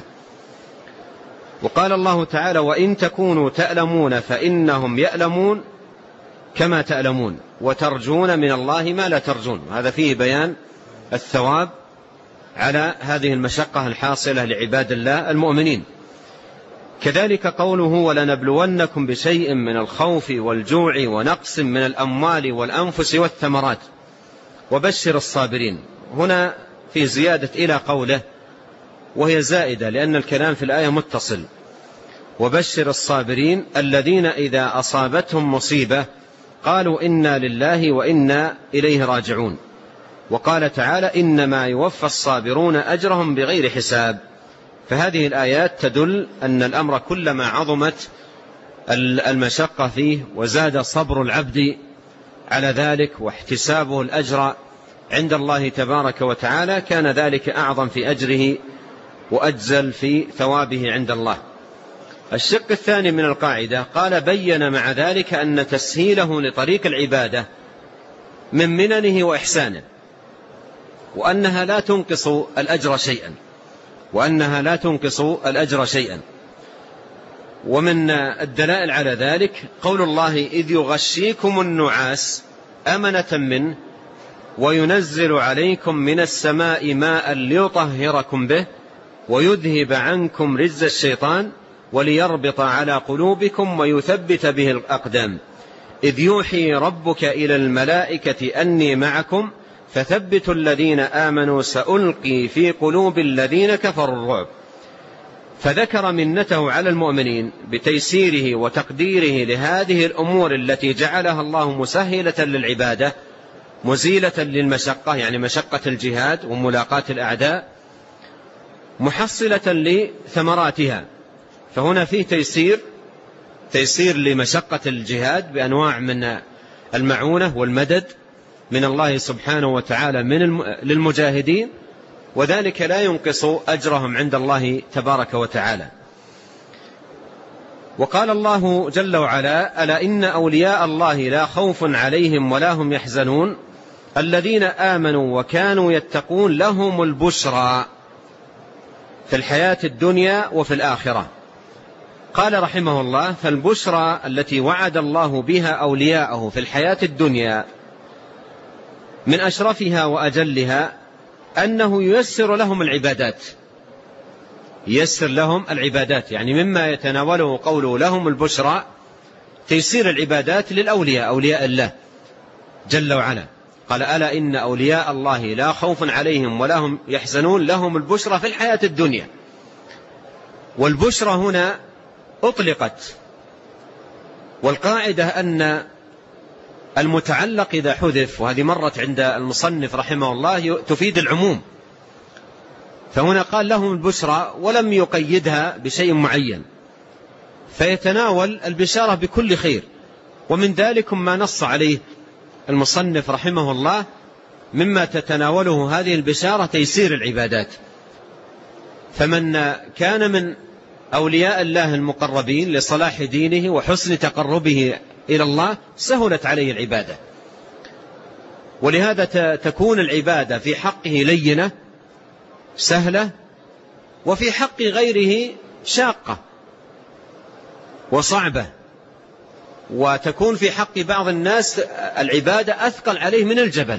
وقال الله تعالى: وإن تكونوا تألمون فإنهم يألمون كما تألمون وترجون من الله ما لا ترجون. هذا فيه بيان الثواب على هذه المشقة الحاصلة لعباد الله المؤمنين. كذلك قوله: ولنبلونكم بشيء من الخوف والجوع ونقص من الأموال والأنفس والثمرات وبشر الصابرين. هنا في زيادة إلى قوله، وهي زائدة لأن الكلام في الآية متصل: وبشر الصابرين الذين إذا أصابتهم مصيبة قالوا إنا لله وإنا إليه راجعون. وقال تعالى: إنما يوفى الصابرون أجرهم بغير حساب. فهذه الآيات تدل أن الأمر كلما عظمت المشقة فيه وزاد صبر العبد على ذلك واحتسابه الأجر عند الله تبارك وتعالى كان ذلك أعظم في أجره وأجزل في ثوابه عند الله. الشق الثاني من القاعدة قال: بين مع ذلك أن تسهيله لطريق العبادة من مننه وإحسانه، وأنها لا تنقص الأجر شيئا وأنها لا تنقص الأجر شيئا. ومن الدلائل على ذلك قول الله: إذ يغشيكم النعاس أمنة منه وينزل عليكم من السماء ماء ليطهركم به ويذهب عنكم رجز الشيطان وليربط على قلوبكم ويثبت به الأقدام إذ يوحي ربك إلى الملائكة أني معكم فثبتوا الذين آمنوا سألقي في قلوب الذين كفروا الرعب. فذكر منته على المؤمنين بتيسيره وتقديره لهذه الأمور التي جعلها الله مسهلة للعبادة مزيلة للمشقة، يعني مشقة الجهاد وملاقاة الأعداء، محصلة لثمراتها. فهنا فيه تيسير تيسير لمشقة الجهاد بأنواع من المعونة والمدد من الله سبحانه وتعالى من للمجاهدين، وذلك لا ينقص أجرهم عند الله تبارك وتعالى. وقال الله جل وعلا: ألا إن أولياء الله لا خوف عليهم ولا هم يحزنون الذين آمنوا وكانوا يتقون لهم البشرى في الحياة الدنيا وفي الآخرة. قال رحمه الله: فالبشرى التي وعد الله بها أولياءه في الحياة الدنيا من أشرفها وأجلها أنه ييسر لهم العبادات ييسر لهم العبادات يعني مما يتناوله قوله لهم البشرى تيسير العبادات للأولياء أولياء الله جل وعلا. قال: ألا إن أولياء الله لا خوف عليهم ولا هم يحزنون لهم البشرى في الحياة الدنيا. والبشرى هنا أطلقت، والقاعدة أن المتعلق إذا حذف، وهذه مرت عند المصنف رحمه الله، تفيد العموم، فهنا قال لهم البشرى ولم يقيدها بشيء معين، فيتناول البشارة بكل خير. ومن ذلك ما نص عليه المصنف رحمه الله مما تتناوله هذه البشارة تيسير العبادات، فمن كان من أولياء الله المقربين لصلاح دينه وحسن تقربه إلى الله سهلت عليه العبادة، ولهذا تكون العبادة في حقه لينة سهلة، وفي حق غيره شاقة وصعبة، وتكون في حق بعض الناس العبادة أثقل عليه من الجبل.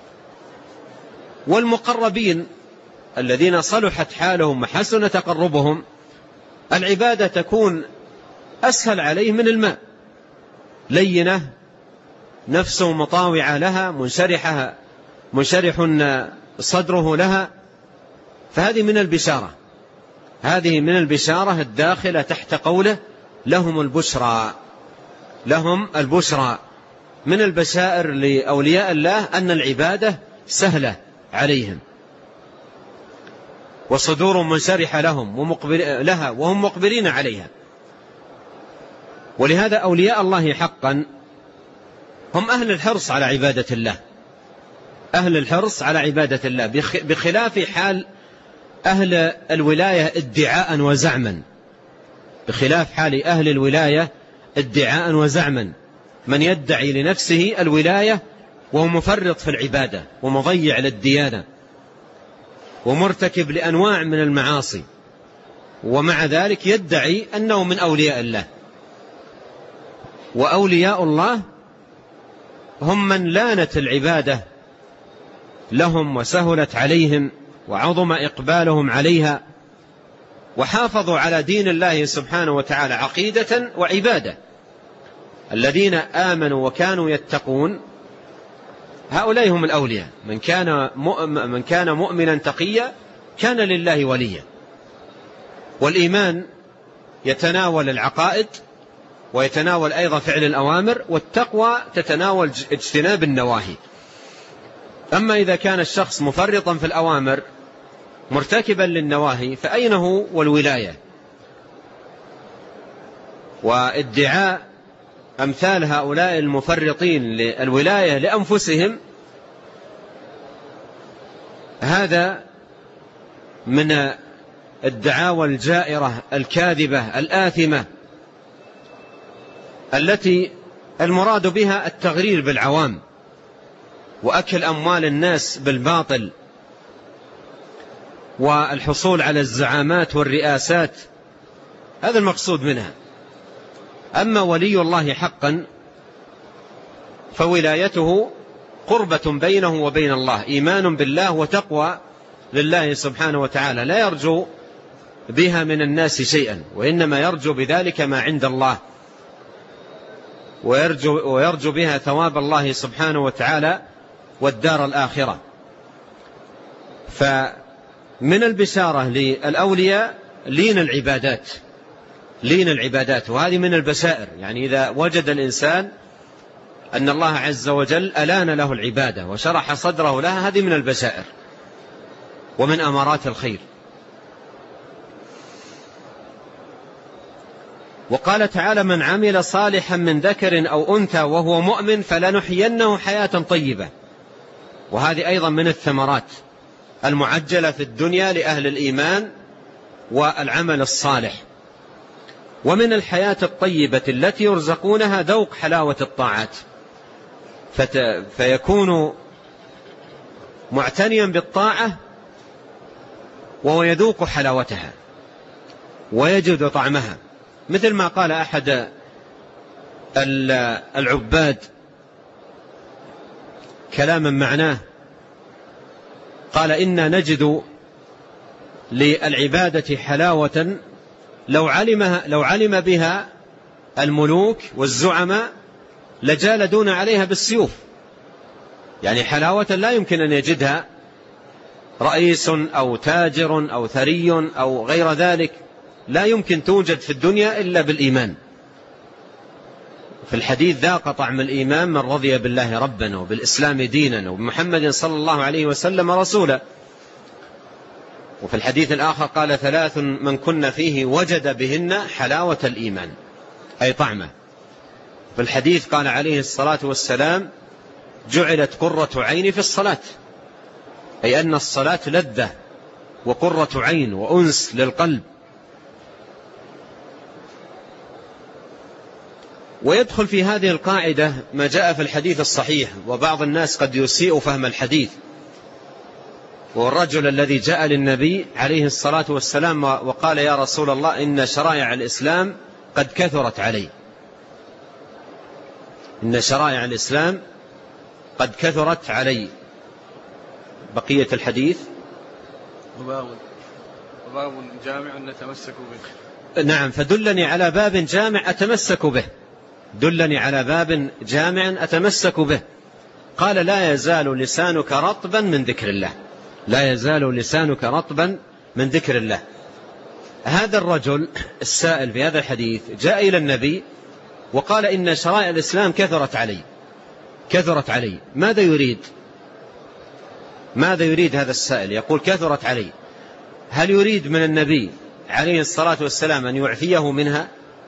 والمقربين الذين صلحت حالهم وحسن تقربهم العبادة تكون أسهل عليه من الماء، لينة، نفسه مطاوعة لها، منشرحة منشرح صدره لها، فهذه من البشارة، هذه من البشارة الداخلة تحت قوله لهم البشرى. لهم البشرى من البشائر لأولياء الله أن العبادة سهلة عليهم، وصدور منشرحة لهم ومقبل لها وهم مقبلين عليها. ولهذا أولياء الله حقا هم أهل الحرص على عبادة الله، أهل الحرص على عبادة الله، بخلاف حال أهل الولاية ادعاء وزعما، بخلاف حال أهل الولاية ادعاء وزعما، من يدعي لنفسه الولاية وهو مفرط في العبادة ومضيع للديانة ومرتكب لأنواع من المعاصي، ومع ذلك يدعي أنه من أولياء الله. وأولياء الله هم من لانت العبادة لهم وسهلت عليهم وعظم إقبالهم عليها، وحافظوا على دين الله سبحانه وتعالى عقيدة وعبادة. الذين آمنوا وكانوا يتقون هؤلاء هم الأولياء، من كان مؤمن من كان مؤمنا تقيا كان لله وليا. والإيمان يتناول العقائد ويتناول أيضا فعل الأوامر، والتقوى تتناول اجتناب النواهي. أما إذا كان الشخص مفرطا في الأوامر مرتكبا للنواهي فأين هو والولاية؟ وادعاء أمثال هؤلاء المفرطين للولاية لأنفسهم هذا من الدعاوى الجائرة الكاذبة الآثمة، التي المراد بها التغرير بالعوام وأكل أموال الناس بالباطل والحصول على الزعامات والرئاسات، هذا المقصود منها. أما ولي الله حقا فولايته قربة بينه وبين الله، إيمان بالله وتقوى لله سبحانه وتعالى، لا يرجو بها من الناس شيئا، وإنما يرجو بذلك ما عند الله، ويرجو, ويرجو بها ثواب الله سبحانه وتعالى والدار الآخرة. فمن البشارة للأولياء لين العبادات، لين العبادات، وهذه من البشائر. يعني إذا وجد الإنسان أن الله عز وجل ألان له العبادة وشرح صدره لها، هذه من البشائر ومن أمارات الخير. وقال تعالى: من عمل صالحا من ذكر أو أنثى وهو مؤمن فلنحيينه حياة طيبة. وهذه أيضا من الثمرات المعجلة في الدنيا لأهل الإيمان والعمل الصالح. ومن الحياة الطيبة التي يرزقونها ذوق حلاوة الطاعات، فيكون معتنيا بالطاعة وهو يذوق حلاوتها ويجد طعمها، مثل ما قال أحد العباد كلاما معناه، قال: إنا نجد للعبادة حلاوة لو علمها لو علم بها الملوك والزعماء لجالدون عليها بالسيوف. يعني حلاوة لا يمكن أن يجدها رئيس أو تاجر أو ثري أو غير ذلك، لا يمكن توجد في الدنيا إلا بالإيمان. في الحديث ذاق طعم الإيمان من رضي بالله ربا وبالإسلام دينا وبمحمد صلى الله عليه وسلم رسولا. وفي الحديث الآخر قال ثلاث من كن فيه وجد بهن حلاوة الإيمان، أي طعمه. في الحديث قال عليه الصلاة والسلام جعلت قرة عيني في الصلاة، أي أن الصلاة لذة وقرة عين وأنس للقلب. ويدخل في هذه القاعدة ما جاء في الحديث الصحيح، وبعض الناس قد يسيء فهم الحديث، والرجل الذي جاء للنبي عليه الصلاة والسلام وقال يا رسول الله إن شرائع الإسلام قد كثرت علي، إن شرائع الإسلام قد كثرت علي. بقية الحديث وباب وباب جامع نتمسك به. نعم، فدلني على باب جامع أتمسك به، دلني على باب جامع أتمسك به. قال لا يزال لسانك رطبا من ذكر الله، لا يزال لسانك رطبا من ذكر الله. هذا الرجل السائل في هذا الحديث جاء إلى النبي وقال إن شرائع الإسلام كثرت علي، كثرت علي. ماذا يريد؟ ماذا يريد هذا السائل؟ يقول كثرت علي. هل يريد من النبي عليه الصلاة والسلام أن يعفيه منها،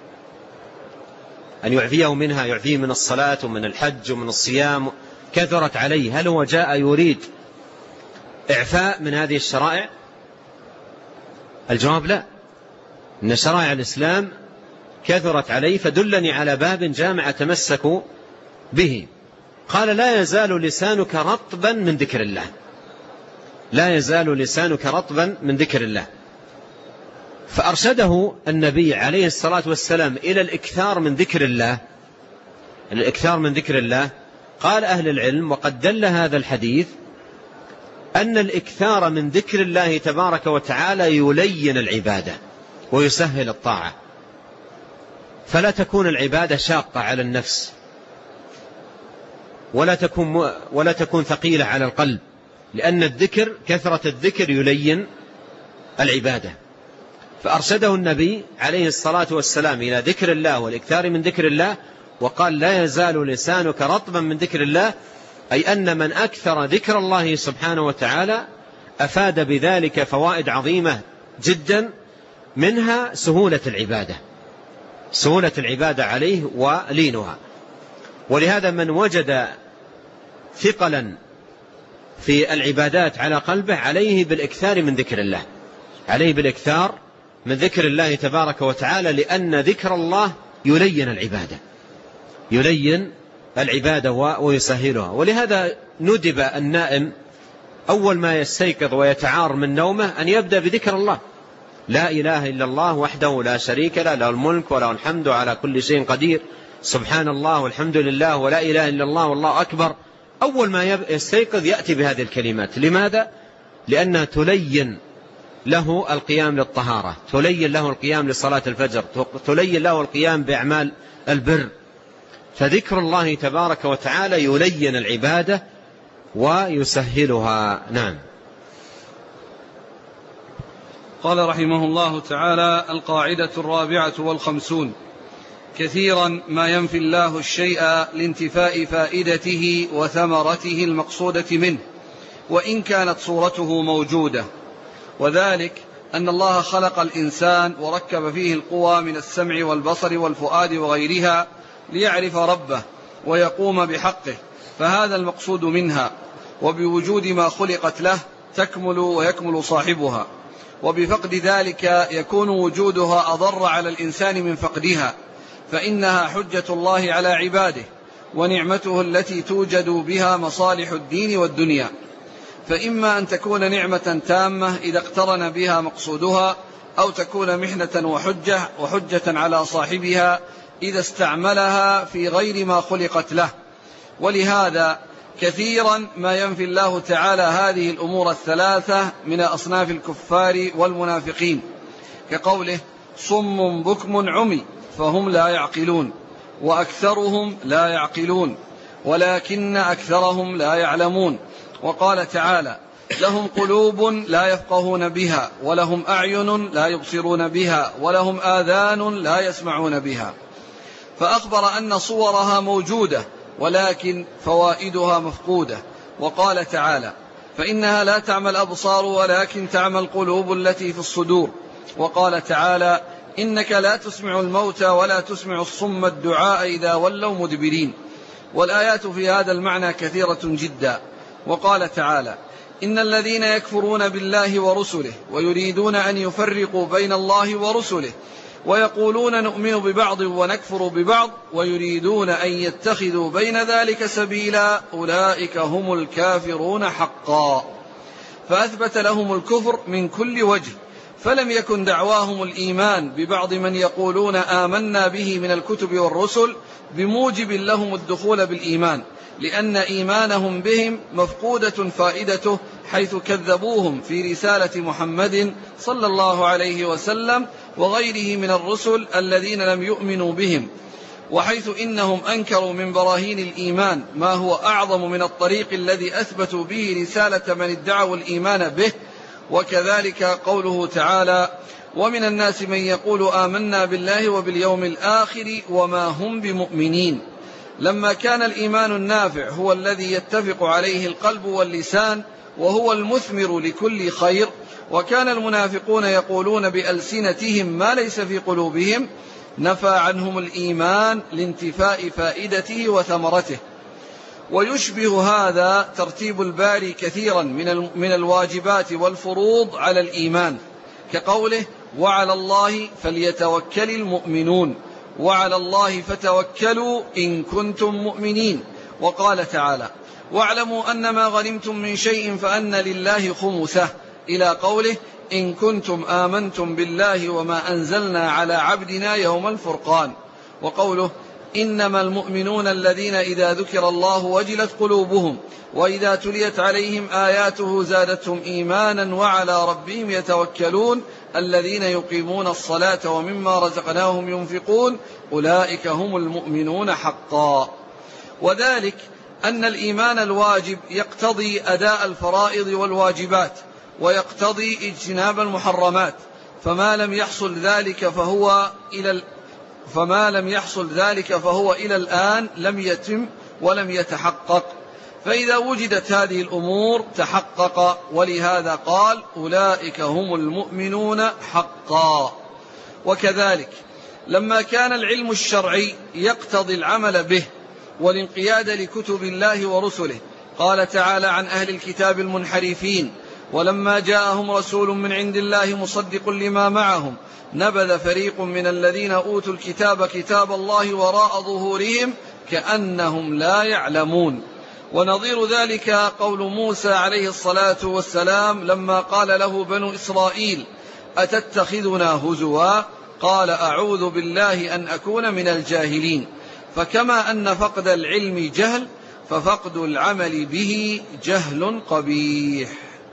أن يعفيه منها، يعفيه من الصلاة ومن الحج ومن الصيام؟ كثرت عليه. هل هو جاء يريد إعفاء من هذه الشرائع؟ الجواب لا، إن شرائع الإسلام كثرت علي فدلني على باب جامع أتمسك به. قال لا يزال لسانك رطبا من ذكر الله، لا يزال لسانك رطبا من ذكر الله. فأرشده النبي عليه الصلاة والسلام إلى الإكثار من ذكر الله، الإكثار من ذكر الله. قال أهل العلم وقد دل هذا الحديث أن الإكثار من ذكر الله تبارك وتعالى يلين العبادة ويسهل الطاعة، فلا تكون العبادة شاقة على النفس ولا تكون ولا تكون ثقيلة على القلب، لأن الذكر كثرة الذكر يلين العبادة. فأرشده النبي عليه الصلاة والسلام إلى ذكر الله والإكثار من ذكر الله، وقال لا يزال لسانك رطبا من ذكر الله، أي أن من أكثر ذكر الله سبحانه وتعالى أفاد بذلك فوائد عظيمة جدا، منها سهولة العبادة، سهولة العبادة عليه ولينها. ولهذا من وجد ثقلا في العبادات على قلبه عليه بالإكثار من ذكر الله، عليه بالإكثار من ذكر الله تبارك وتعالى، لأن ذكر الله يلين العبادة، يلين العبادة ويسهلها. ولهذا ندب النائم أول ما يستيقظ ويتعار من نومه أن يبدأ بذكر الله، لا إله إلا الله وحده لا شريك له، له الملك وله الحمد على كل شيء قدير، سبحان الله والحمد لله ولا إله إلا الله والله أكبر. أول ما يستيقظ يأتي بهذه الكلمات. لماذا؟ لأنها تلين له القيام للطهارة، تلين له القيام لصلاة الفجر، تلين له القيام بأعمال البر. فذكر الله تبارك وتعالى يلين العبادة ويسهلها. نعم. قال رحمه الله تعالى: القاعدة الرابعة والخمسون: كثيرا ما ينفي الله الشيء لانتفاء فائدته وثمرته المقصودة منه، وإن كانت صورته موجودة. وذلك أن الله خلق الإنسان وركب فيه القوى من السمع والبصر والفؤاد وغيرها ليعرف ربه ويقوم بحقه، فهذا المقصود منها، وبوجود ما خلقت له تكمل ويكمل صاحبها، وبفقد ذلك يكون وجودها أضر على الإنسان من فقدها، فإنها حجة الله على عباده ونعمته التي توجد بها مصالح الدين والدنيا. فإما أن تكون نعمة تامة إذا اقترن بها مقصودها، أو تكون محنة وحجة وحجة على صاحبها إذا استعملها في غير ما خلقت له. ولهذا كثيرا ما ينفي الله تعالى هذه الأمور الثلاثة من أصناف الكفار والمنافقين، كقوله: صم بكم عمي فهم لا يعقلون، وأكثرهم لا يعقلون ولكن أكثرهم لا يعلمون. وقال تعالى: لهم قلوب لا يفقهون بها، ولهم أعين لا يبصرون بها، ولهم آذان لا يسمعون بها. فأخبر أن صورها موجودة ولكن فوائدها مفقودة. وقال تعالى: فإنها لا تعمى الأبصار ولكن تعمى القلوب التي في الصدور. وقال تعالى: إنك لا تسمع الموتى ولا تسمع الصم الدعاء إذا ولوا مدبرين. والآيات في هذا المعنى كثيرة جدا. وقال تعالى: إن الذين يكفرون بالله ورسله ويريدون أن يفرقوا بين الله ورسله ويقولون نؤمن ببعض ونكفر ببعض ويريدون أن يتخذوا بين ذلك سبيلا أولئك هم الكافرون حقا. فأثبت لهم الكفر من كل وجه، فلم يكن دعواهم الإيمان ببعض من يقولون آمنا به من الكتب والرسل بموجب لهم الدخول بالإيمان، لأن إيمانهم بهم مفقودة فائدته، حيث كذبوهم في رسالة محمد صلى الله عليه وسلم وغيره من الرسل الذين لم يؤمنوا بهم، وحيث إنهم أنكروا من براهين الإيمان ما هو أعظم من الطريق الذي أثبتوا به رسالة من ادعوا الإيمان به. وكذلك قوله تعالى: ومن الناس من يقول آمنا بالله وباليوم الآخر وما هم بمؤمنين. لما كان الإيمان النافع هو الذي يتفق عليه القلب واللسان وهو المثمر لكل خير، وكان المنافقون يقولون بألسنتهم ما ليس في قلوبهم، نفى عنهم الإيمان لانتفاء فائدته وثمرته. ويشبه هذا ترتيب الباري كثيرا من الواجبات والفروض على الإيمان، كقوله: وعلى الله فليتوكل المؤمنون، وعلى الله فتوكلوا إن كنتم مؤمنين. وقال تعالى: واعلموا أن ما غنمتم من شيء فأن لله خمسه، إلى قوله: إن كنتم آمنتم بالله وما أنزلنا على عبدنا يوم الفرقان. وقوله: إنما المؤمنون الذين إذا ذكر الله وجلت قلوبهم وإذا تليت عليهم آياته زادتهم إيمانا وعلى ربهم يتوكلون الذين يقيمون الصلاة ومما رزقناهم ينفقون أولئك هم المؤمنون حقا. وذلك أن الإيمان الواجب يقتضي أداء الفرائض والواجبات ويقتضي اجتناب المحرمات، فما لم يحصل ذلك فهو إلى فما لم يحصل ذلك فهو إلى الآن لم يتم ولم يتحقق. فإذا وجدت هذه الأمور تحقق، ولهذا قال: أولئك هم المؤمنون حقا. وكذلك لما كان العلم الشرعي يقتضي العمل به والانقياد لكتب الله ورسله، قال تعالى عن أهل الكتاب المنحرفين: ولما جاءهم رسول من عند الله مصدق لما معهم نبذ فريق من الذين أوتوا الكتاب كتاب الله وراء ظهورهم كأنهم لا يعلمون. ونظير ذلك قول موسى عليه الصلاة والسلام لما قال له بنو إسرائيل: أتتخذنا هزوا؟ قال: أعوذ بالله أن أكون من الجاهلين. فكما أن فقد العلم جهل، ففقد العمل به جهل قبيح.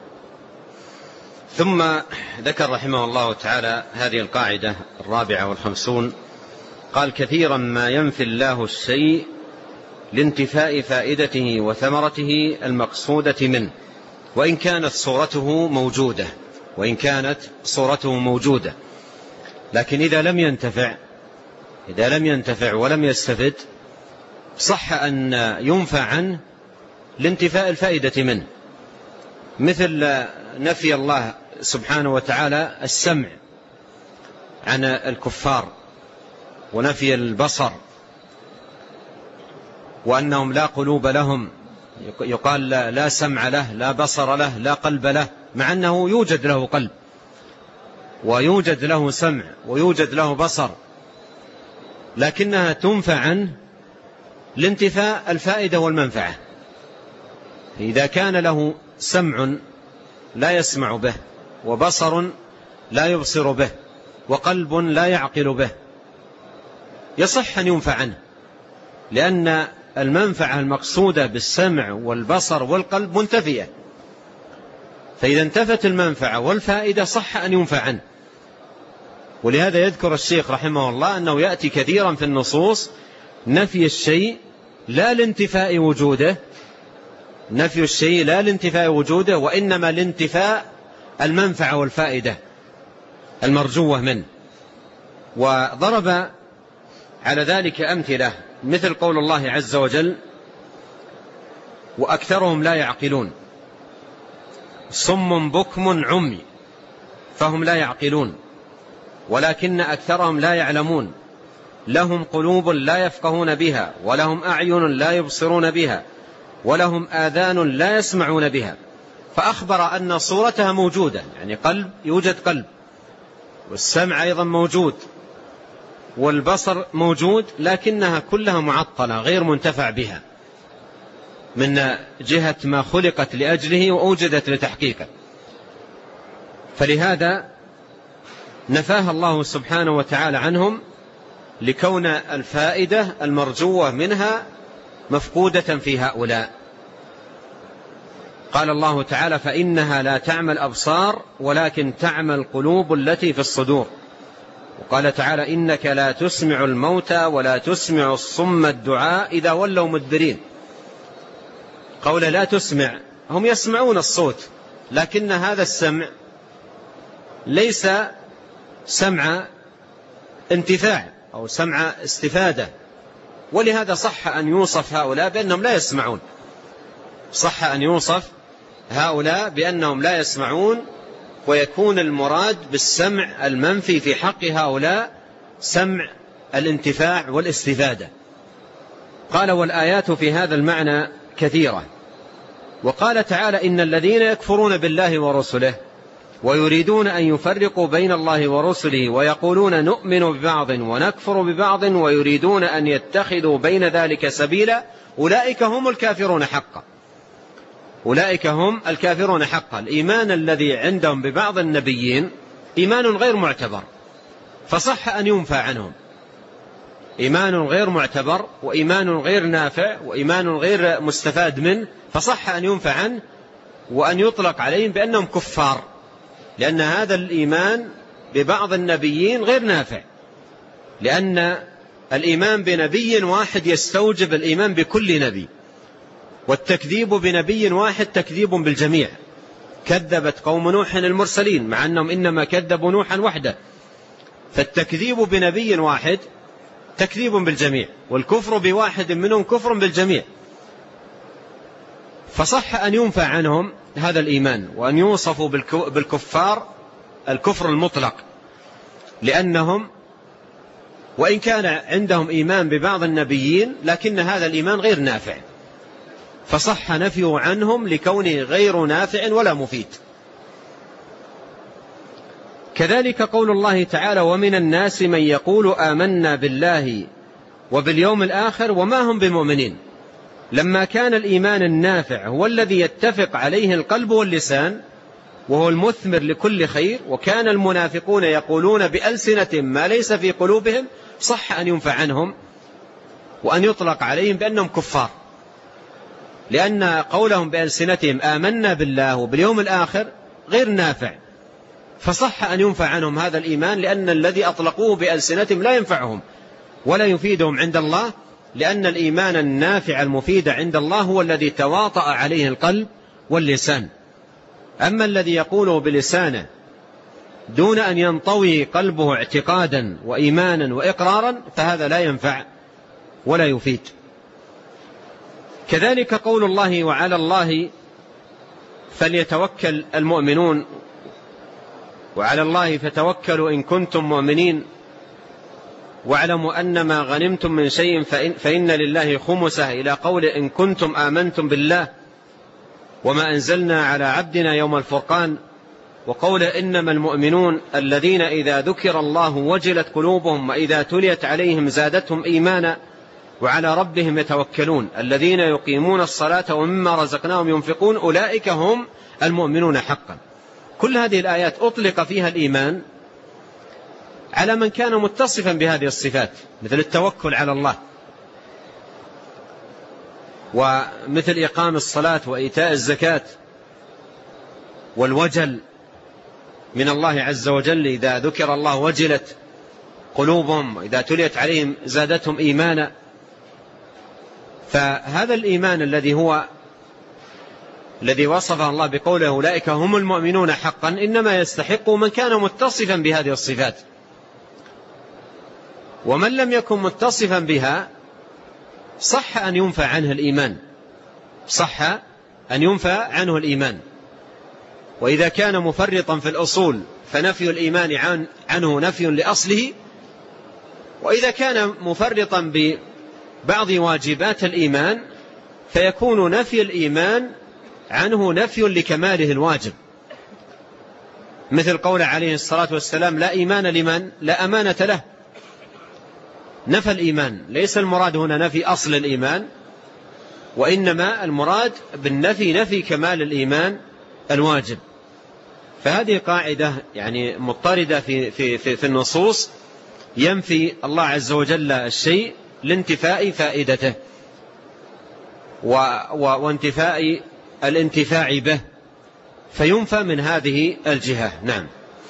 ثم ذكر رحمه الله تعالى هذه القاعدة الرابعة والخمسون، قال: كثيرا ما ينفي الله الشيء لانتفاء فائدته وثمرته المقصودة منه، وإن كانت صورته موجودة وإن كانت صورته موجودة لكن إذا لم ينتفع إذا لم ينتفع ولم يستفد صح أن ينفى عنه لانتفاء الفائدة منه، مثل نفي الله سبحانه وتعالى السمع عن الكفار، ونفي البصر، وأنهم لا قلوب لهم، يقال لا سمع له لا بصر له لا قلب له، مع أنه يوجد له قلب ويوجد له سمع ويوجد له بصر، لكنها تنفى عنه لانتفاء الفائدة والمنفعة. إذا كان له سمع لا يسمع به، وبصر لا يبصر به، وقلب لا يعقل به، يصح أن ينفع عنه، لأن المنفعة المقصودة بالسمع والبصر والقلب منتفية، فإذا انتفت المنفعة والفائدة صح أن ينفع عنه. ولهذا يذكر الشيخ رحمه الله أنه يأتي كثيرا في النصوص نفي الشيء لا لانتفاء وجوده نفي الشيء لا لانتفاء وجوده، وإنما لانتفاء المنفعة والفائدة المرجوة منه. وضرب على ذلك أمثلة مثل قول الله عز وجل: وأكثرهم لا يعقلون، صم بكم عمي فهم لا يعقلون ولكن أكثرهم لا يعلمون، لهم قلوب لا يفقهون بها ولهم أعين لا يبصرون بها ولهم آذان لا يسمعون بها. فأخبر أن صورتها موجودة، يعني قلب، يوجد قلب، والسمع أيضا موجود، والبصر موجود، لكنها كلها معطلة غير منتفع بها من جهة ما خلقت لأجله وأوجدت لتحقيقه. فلهذا نفاها الله سبحانه وتعالى عنهم، لكون الفائدة المرجوة منها مفقودة في هؤلاء. قال الله تعالى: فإنها لا تعمى الأبصار ولكن تعمى القلوب التي في الصدور. وقال تعالى: إنك لا تسمع الموتى ولا تسمع الصم الدعاء إذا ولوا مدبرين. قول لا تسمع، هم يسمعون الصوت، لكن هذا السمع ليس سمع انتفاع أو سمع استفادة، ولهذا صح أن يوصف هؤلاء بأنهم لا يسمعون، صح أن يوصف هؤلاء بأنهم لا يسمعون، ويكون المراد بالسمع المنفي في حق هؤلاء سمع الانتفاع والاستفادة. قال: والآيات في هذا المعنى كثيرة. وقال تعالى: إن الذين يكفرون بالله ورسله ويريدون أن يفرقوا بين الله ورسله ويقولون نؤمن ببعض ونكفر ببعض ويريدون أن يتخذوا بين ذلك سبيلا أولئك هم الكافرون حقا. أولئك هم الكافرون حقا. الإيمان الذي عندهم ببعض النبيين إيمان غير معتبر، فصح أن ينفى عنهم، إيمان غير معتبر وإيمان غير نافع وإيمان غير مستفاد منه، فصح أن ينفى عنه وأن يطلق عليهم بأنهم كفار، لأن هذا الإيمان ببعض النبيين غير نافع، لأن الإيمان بنبي واحد يستوجب الإيمان بكل نبي، والتكذيب بنبي واحد تكذيب بالجميع. كذبت قوم نوح المرسلين مع أنهم إنما كذبوا نوحا وحده، فالتكذيب بنبي واحد تكذيب بالجميع، والكفر بواحد منهم كفر بالجميع. فصح أن ينفى عنهم هذا الإيمان وأن يوصفوا بالكفار الكفر المطلق، لأنهم وإن كان عندهم إيمان ببعض النبيين لكن هذا الإيمان غير نافع، فصح نفيه عنهم لكونه غير نافع ولا مفيد. كذلك قول الله تعالى: ومن الناس من يقول آمنا بالله وباليوم الآخر وما هم بمؤمنين. لما كان الإيمان النافع هو الذي يتفق عليه القلب واللسان وهو المثمر لكل خير، وكان المنافقون يقولون بألسنة ما ليس في قلوبهم، صح أن ينفع عنهم وأن يطلق عليهم بأنهم كفار، لأن قولهم بألسنتهم آمنا بالله وباليوم الآخر غير نافع، فصح أن ينفع عنهم هذا الإيمان، لأن الذي أطلقوه بألسنتهم لا ينفعهم ولا يفيدهم عند الله، لأن الإيمان النافع المفيد عند الله هو الذي تواطأ عليه القلب واللسان. أما الذي يقوله بلسانه دون أن ينطوي قلبه اعتقادا وإيمانا وإقرارا فهذا لا ينفع ولا يفيد. كذلك قول الله: وعلى الله فليتوكل المؤمنون، وعلى الله فتوكلوا إن كنتم مؤمنين، واعلموا أن ما غنمتم من شيء فإن, فإن لله خمسه، إلى قول إن كنتم آمنتم بالله وما أنزلنا على عبدنا يوم الفرقان، وقول إنما المؤمنون الذين إذا ذكر الله وجلت قلوبهم وإذا تليت عليهم زادتهم إيمانا وعلى ربهم يتوكلون الذين يقيمون الصلاة ومما رزقناهم ينفقون أولئك هم المؤمنون حقا. كل هذه الآيات أطلق فيها الإيمان على من كان متصفا بهذه الصفات، مثل التوكل على الله ومثل إقام الصلاة وإيتاء الزكاة والوجل من الله عز وجل، إذا ذكر الله وجلت قلوبهم وإذا تليت عليهم زادتهم إيمانا. فهذا الإيمان الذي هو الذي وصفه الله بقوله أولئك هم المؤمنون حقا إنما يستحق من كان متصفا بهذه الصفات، ومن لم يكن متصفا بها صح أن ينفى عنه الإيمان، صح أن ينفى عنه الإيمان. وإذا كان مفرطا في الأصول فنفي الإيمان عن عنه نفي لأصله، وإذا كان مفرطا ببعض واجبات الإيمان فيكون نفي الإيمان عنه نفي لكماله الواجب، مثل قول عليه الصلاة والسلام لا إيمان لمن لا أمانة له، نفى الإيمان. ليس المراد هنا نفي أصل الإيمان، وإنما المراد بالنفي نفي كمال الإيمان الواجب. فهذه قاعدة يعني مضطردة في, في, في, في النصوص، ينفي الله عز وجل الشيء لانتفاء فائدته وانتفاء الانتفاع به، فينفى من هذه الجهة. نعم.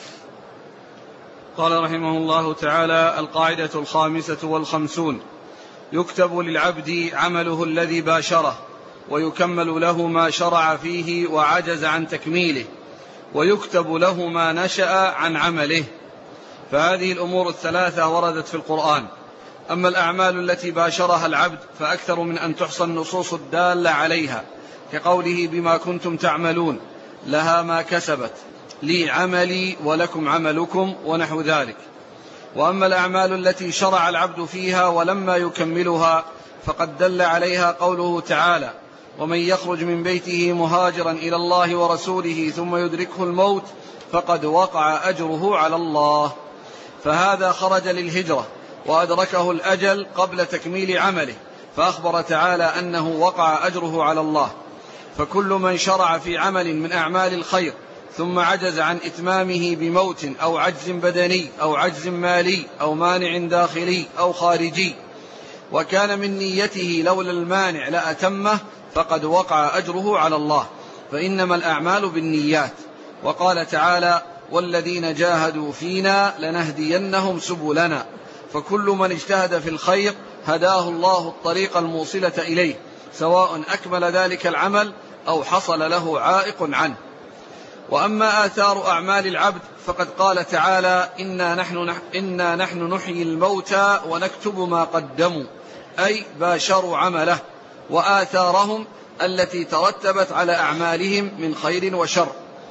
قال رحمه الله تعالى: القاعدة الخامسة والخمسون: يكتب للعبد عمله الذي باشره، ويكمل له ما شرع فيه وعجز عن تكميله، ويكتب له ما نشأ عن عمله. فهذه الأمور الثلاثة وردت في القرآن. أما الأعمال التي باشرها العبد فأكثر من أن تحصى النصوص الدالة عليها، كقوله بما كنتم تعملون لها ما كسبت، لي عملي ولكم عملكم، ونحو ذلك. وأما الأعمال التي شرع العبد فيها ولما يكملها فقد دل عليها قوله تعالى: ومن يخرج من بيته مهاجرا إلى الله ورسوله ثم يدركه الموت فقد وقع أجره على الله. فهذا خرج للهجرة وأدركه الأجل قبل تكميل عمله، فأخبر تعالى أنه وقع أجره على الله. فكل من شرع في عمل من أعمال الخير ثم عجز عن إتمامه بموت أو عجز بدني أو عجز مالي أو مانع داخلي أو خارجي، وكان من نيته لولا المانع لأتمه، فقد وقع أجره على الله، فإنما الأعمال بالنيات. وقال تعالى: والذين جاهدوا فينا لنهدينهم سبلنا. فكل من اجتهد في الخير هداه الله الطريق الموصلة إليه، سواء أكمل ذلك العمل أو حصل له عائق عنه. وأما آثار أعمال العبد فقد قال تعالى: إنا نحن, إنا نحن نحيي الموتى ونكتب ما قدموا، أي باشروا عمله وآثارهم التي ترتبت على أعمالهم من خير وشر.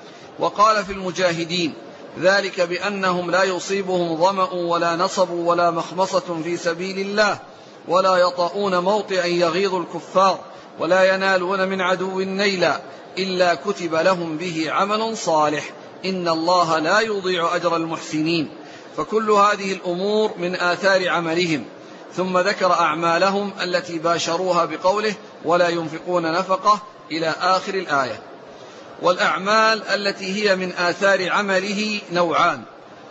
وقال في المجاهدين: ذلك بأنهم لا يصيبهم ظمأ ولا نصب ولا مخمصة في سبيل الله، ولا يطؤون موطئا يغيظ الكفار، ولا ينالون من عدو نيلا إلا كتب لهم به عمل صالح، إن الله لا يضيع أجر المحسنين. فكل هذه الأمور من آثار عملهم. ثم ذكر أعمالهم التي باشروها بقوله: ولا ينفقون نفقة إلى آخر الآية. والأعمال التي هي من آثار عمله نوعان: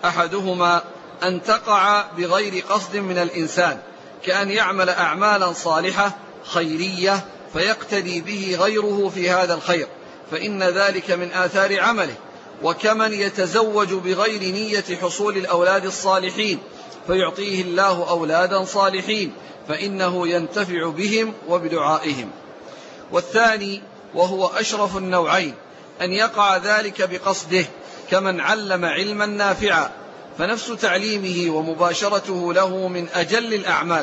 أحدهما أن تقع بغير قصد من الإنسان، كأن يعمل أعمالا صالحة خيرية فيقتدي به غيره في هذا الخير، فإن ذلك من آثار عمله. وكمن يتزوج بغير نية حصول الأولاد الصالحين فيعطيه الله أولادا صالحين، فإنه ينتفع بهم وبدعائهم. والثاني وهو أشرف النوعين أن يقع ذلك بقصده، كمن علم علما نافعا، فنفس تعليمه ومباشرته له من أجل الأعمال،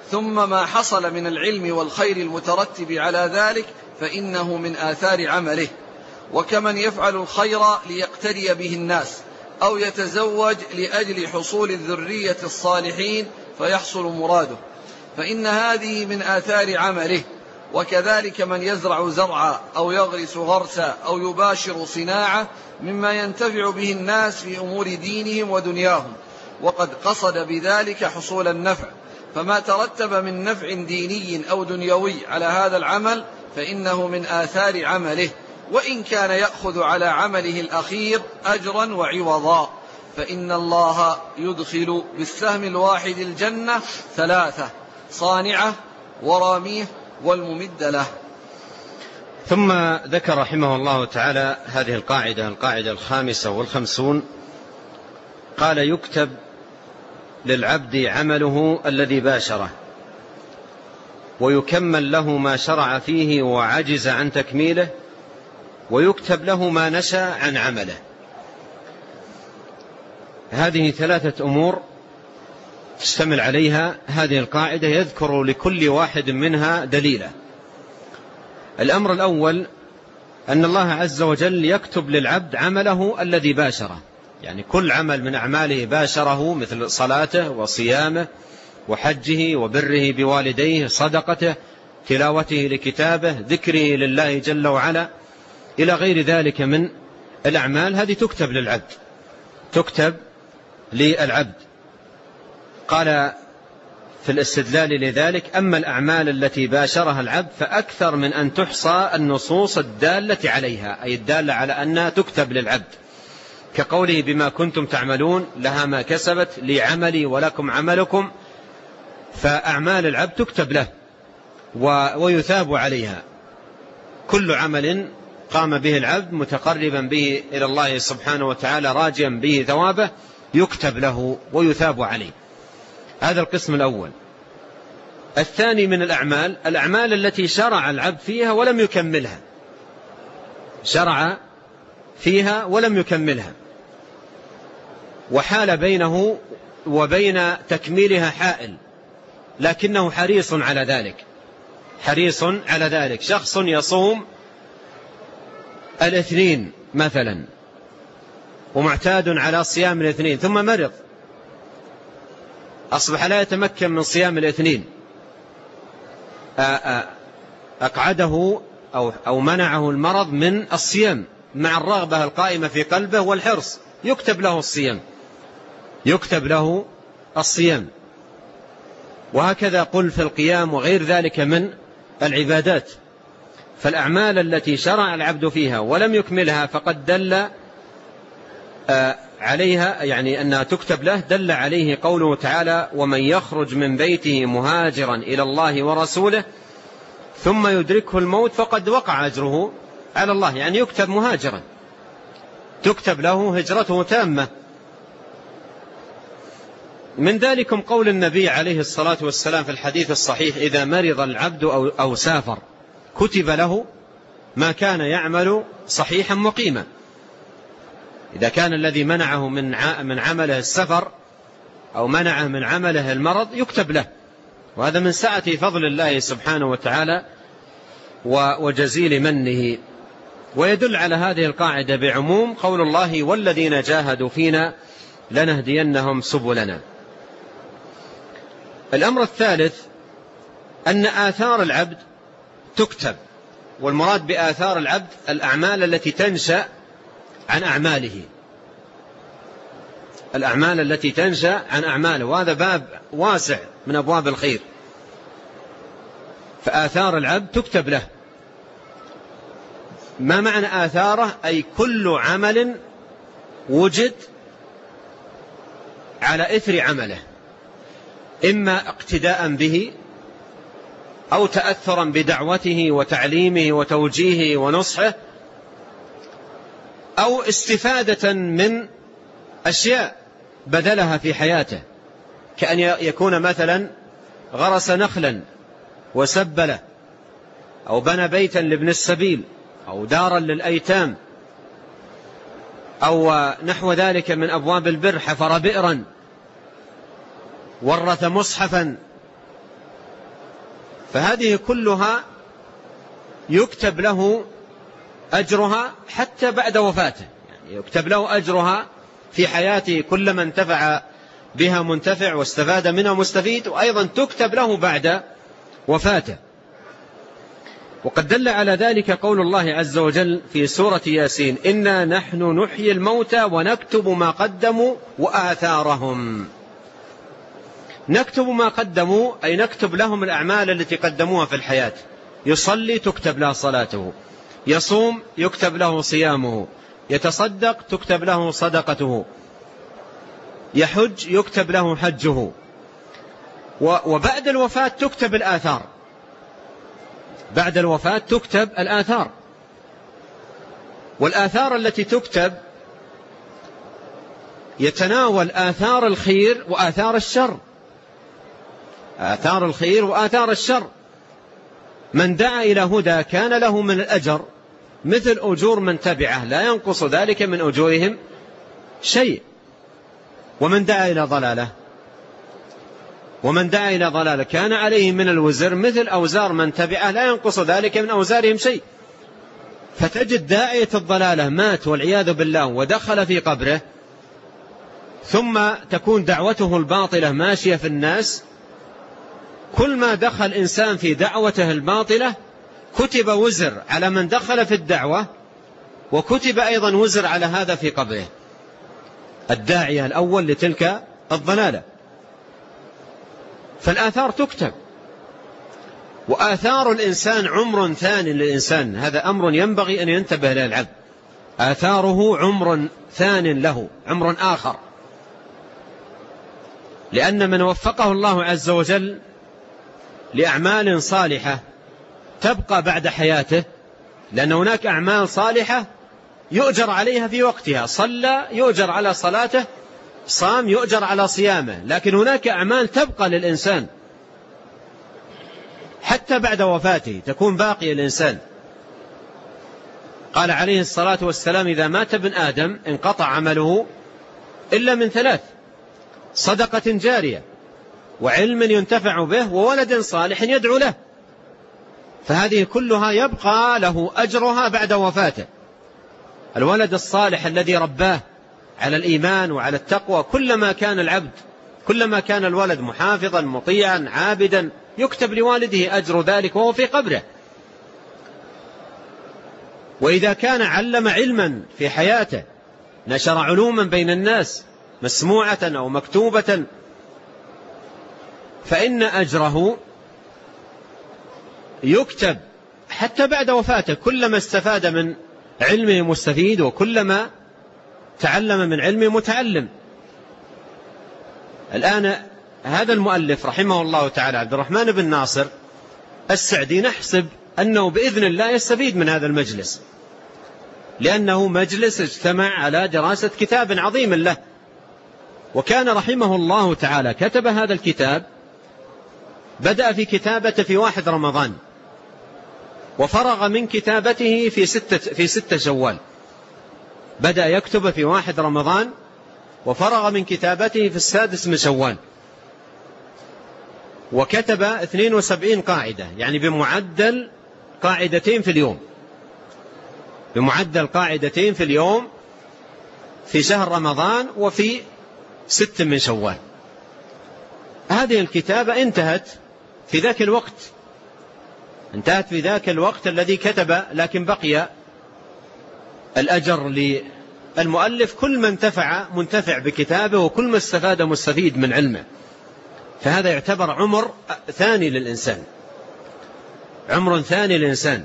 ثم ما حصل من العلم والخير المترتب على ذلك فإنه من آثار عمله. وكمن يفعل الخير ليقتدي به الناس، أو يتزوج لأجل حصول الذرية الصالحين فيحصل مراده، فإن هذه من آثار عمله. وكذلك من يزرع زرعا أو يغرس غرسا أو يباشر صناعة مما ينتفع به الناس في أمور دينهم ودنياهم، وقد قصد بذلك حصول النفع، فما ترتب من نفع ديني أو دنيوي على هذا العمل فإنه من آثار عمله، وإن كان يأخذ على عمله الأخير أجرا وعوضا، فإن الله يدخل بالسهم الواحد الجنة ثلاثة: صانعة وراميه والممد له. ثم ذكر رحمه الله تعالى هذه القاعدة القاعدة الخامسة والخمسون، قال: يكتب للعبد عمله الذي باشره، ويكمل له ما شرع فيه وعجز عن تكميله، ويكتب له ما نشأ عن عمله. هذه ثلاثة أمور تشتمل عليها هذه القاعدة، يذكر لكل واحد منها دليلا. الأمر الأول أن الله عز وجل يكتب للعبد عمله الذي باشره، يعني كل عمل من أعماله باشره مثل صلاته وصيامه وحجه وبره بوالديه، صدقته، تلاوته لكتابه، ذكره لله جل وعلا، إلى غير ذلك من الأعمال، هذه تكتب للعبد، تكتب للعبد. قال في الاستدلال لذلك: أما الأعمال التي باشرها العبد فأكثر من أن تحصى النصوص الدالة عليها، أي الدالة على أنها تكتب للعبد، كقوله: بما كنتم تعملون لها ما كسبت لي عملي ولكم عملكم. فأعمال العبد تكتب له ويثاب عليها، كل عمل قام به العبد متقربا به إلى الله سبحانه وتعالى راجيا به ثوابه يكتب له ويثاب عليه. هذا القسم الأول. الثاني من الأعمال، الأعمال التي شرع العبد فيها ولم يكملها، شرع فيها ولم يكملها، وحال بينه وبين تكميلها حائل، لكنه حريص على ذلك، حريص على ذلك. شخص يصوم الاثنين مثلا ومعتاد على صيام الاثنين، ثم مرض، أصبح لا يتمكن من صيام الاثنين، أقعده أو, أو منعه المرض من الصيام مع الرغبة القائمة في قلبه والحرص، يكتب له الصيام، يكتب له الصيام. وهكذا قل في القيام وغير ذلك من العبادات. فالأعمال التي شرع العبد فيها ولم يكملها فقد دل عليها، يعني أنها تكتب له، دل عليه قوله تعالى: ومن يخرج من بيته مهاجرا إلى الله ورسوله ثم يدركه الموت فقد وقع أجره على الله، يعني يكتب مهاجرا، تكتب له هجرته تامة. من ذلكم قول النبي عليه الصلاة والسلام في الحديث الصحيح: إذا مرض العبد أو, أو سافر كتب له ما كان يعمل صحيحا مقيما. إذا كان الذي منعه من من عمله السفر أو منعه من عمله المرض يكتب له، وهذا من سعة فضل الله سبحانه وتعالى وجزيل منه. ويدل على هذه القاعدة بعموم قول الله: والذين جاهدوا فينا لنهدينهم سبلنا. الأمر الثالث أن آثار العبد تكتب، والمراد بآثار العبد الأعمال التي تنشأ عن أعماله، الأعمال التي تنشأ عن أعماله، وهذا باب واسع من أبواب الخير. فآثار العبد تكتب له. ما معنى آثاره؟ أي كل عمل وجد على إثر عمله، إما اقتداء به أو تأثرا بدعوته وتعليمه وتوجيهه ونصحه، أو استفادة من أشياء بذلها في حياته، كأن يكون مثلا غرس نخلا وسبله، أو بنى بيتا لابن السبيل، أو دارا للأيتام، أو نحو ذلك من أبواب البر، حفر بئرا، ورث مصحفا. فهذه كلها يكتب له أجرها حتى بعد وفاته، يعني يكتب له أجرها في حياته كلما انتفع بها منتفع واستفاد منها مستفيد، وأيضا تكتب له بعد وفاته. وقد دل على ذلك قول الله عز وجل في سورة ياسين: إنا نحن نحيي الموتى ونكتب ما قدموا وآثارهم. نكتب ما قدموا أي نكتب لهم الأعمال التي قدموها في الحياة. يصلي تكتب له صلاته، يصوم يكتب له صيامه، يتصدق تكتب له صدقته، يحج يكتب له حجه. وبعد الوفاة تكتب الآثار، بعد الوفاة تكتب الآثار. والآثار التي تكتب يتناول آثار الخير وآثار الشر، آثار الخير وآثار الشر. من دعا إلى هدى كان له من الأجر مثل أجور من تبعه لا ينقص ذلك من أجورهم شيء. ومن دعا إلى ضلالة ومن دعا إلى ضلالة كان عليه من الوزر مثل أوزار من تبعه لا ينقص ذلك من أوزارهم شيء. فتجد داعية الضلالة مات والعياذ بالله ودخل في قبره، ثم تكون دعوته الباطلة ماشية في الناس. كل ما دخل إنسان في دعوته الباطلة كتب وزر على من دخل في الدعوة، وكتب أيضا وزر على هذا في قبره، الداعية الأول لتلك الضلالة. فالآثار تكتب. وآثار الإنسان عمر ثاني للإنسان، هذا أمر ينبغي أن ينتبه له العبد. آثاره عمر ثان له، عمر آخر. لأن من وفقه الله عز وجل لأعمال صالحة تبقى بعد حياته، لأن هناك أعمال صالحة يؤجر عليها في وقتها، صلى يؤجر على صلاته، صام يؤجر على صيامه. لكن هناك أعمال تبقى للإنسان حتى بعد وفاته، تكون باقية الإنسان. قال عليه الصلاة والسلام: إذا مات ابن آدم انقطع عمله إلا من ثلاث: صدقة جارية، وعلم ينتفع به، وولد صالح يدعو له. فهذه كلها يبقى له أجرها بعد وفاته. الولد الصالح الذي رباه على الإيمان وعلى التقوى، كلما كان العبد كلما كان الولد محافظا مطيعا عابدا يكتب لوالده أجر ذلك وهو في قبره. وإذا كان علم علما في حياته، نشر علوما بين الناس مسموعة أو مكتوبة، فإن أجره يكتب حتى بعد وفاته، كلما استفاد من علمه مستفيد، وكلما تعلم من علمه متعلم. الآن هذا المؤلف رحمه الله تعالى عبد الرحمن بن ناصر السعدي نحسب أنه بإذن الله يستفيد من هذا المجلس، لأنه مجلس اجتمع على دراسة كتاب عظيم له. وكان رحمه الله تعالى كتب هذا الكتاب، بدأ في كتابته في واحد رمضان، وفرغ من كتابته في ستة, في ستة شوال. بدأ يكتب في واحد رمضان، وفرغ من كتابته في السادس من شوال. وكتب اثنين وسبعين قاعدة، يعني بمعدل قاعدتين في اليوم، بمعدل قاعدتين في اليوم في شهر رمضان وفي ست من شوال. هذه الكتابة انتهت في ذاك الوقت، انتهت في ذاك الوقت الذي كتب، لكن بقي الأجر للمؤلف، كل من انتفع منتفع بكتابه، وكل ما استفاد مستفيد من علمه. فهذا يعتبر عمر ثاني للإنسان، عمر ثاني للإنسان.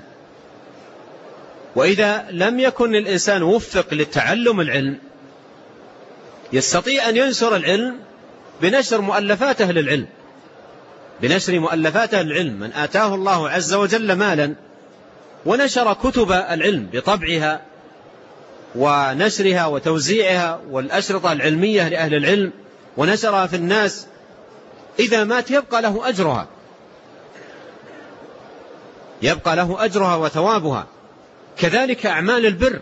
وإذا لم يكن الإنسان وفق للتعلم العلم، يستطيع أن ينشر العلم بنشر مؤلفاته للعلم، بنشر مؤلفاته للعلم. من آتاه الله عز وجل مالا ونشر كتب العلم بطبعها ونشرها وتوزيعها والأشرطة العلمية لأهل العلم، ونشرها في الناس، إذا مات يبقى له أجرها، يبقى له أجرها وثوابها. كذلك أعمال البر،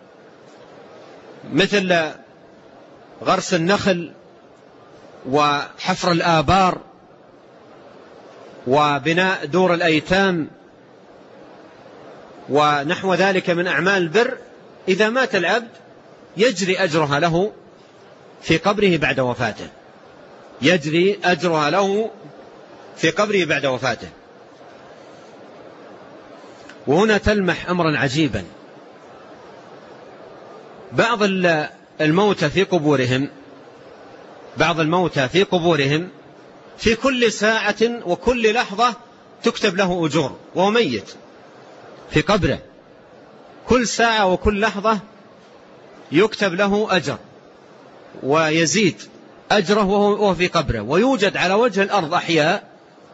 مثل غرس النخل وحفر الآبار وبناء دور الأيتام ونحو ذلك من أعمال البر، إذا مات العبد يجري أجرها له في قبره بعد وفاته، يجري أجرها له في قبره بعد وفاته. وهنا تلمح أمرا عجيبا. بعض الموتى في قبورهم بعض الموتى في قبورهم في كل ساعة وكل لحظة تكتب له أجور، وهو ميت في قبره، كل ساعة وكل لحظة يكتب له أجر ويزيد أجره وهو في قبره. ويوجد على وجه الأرض أحياء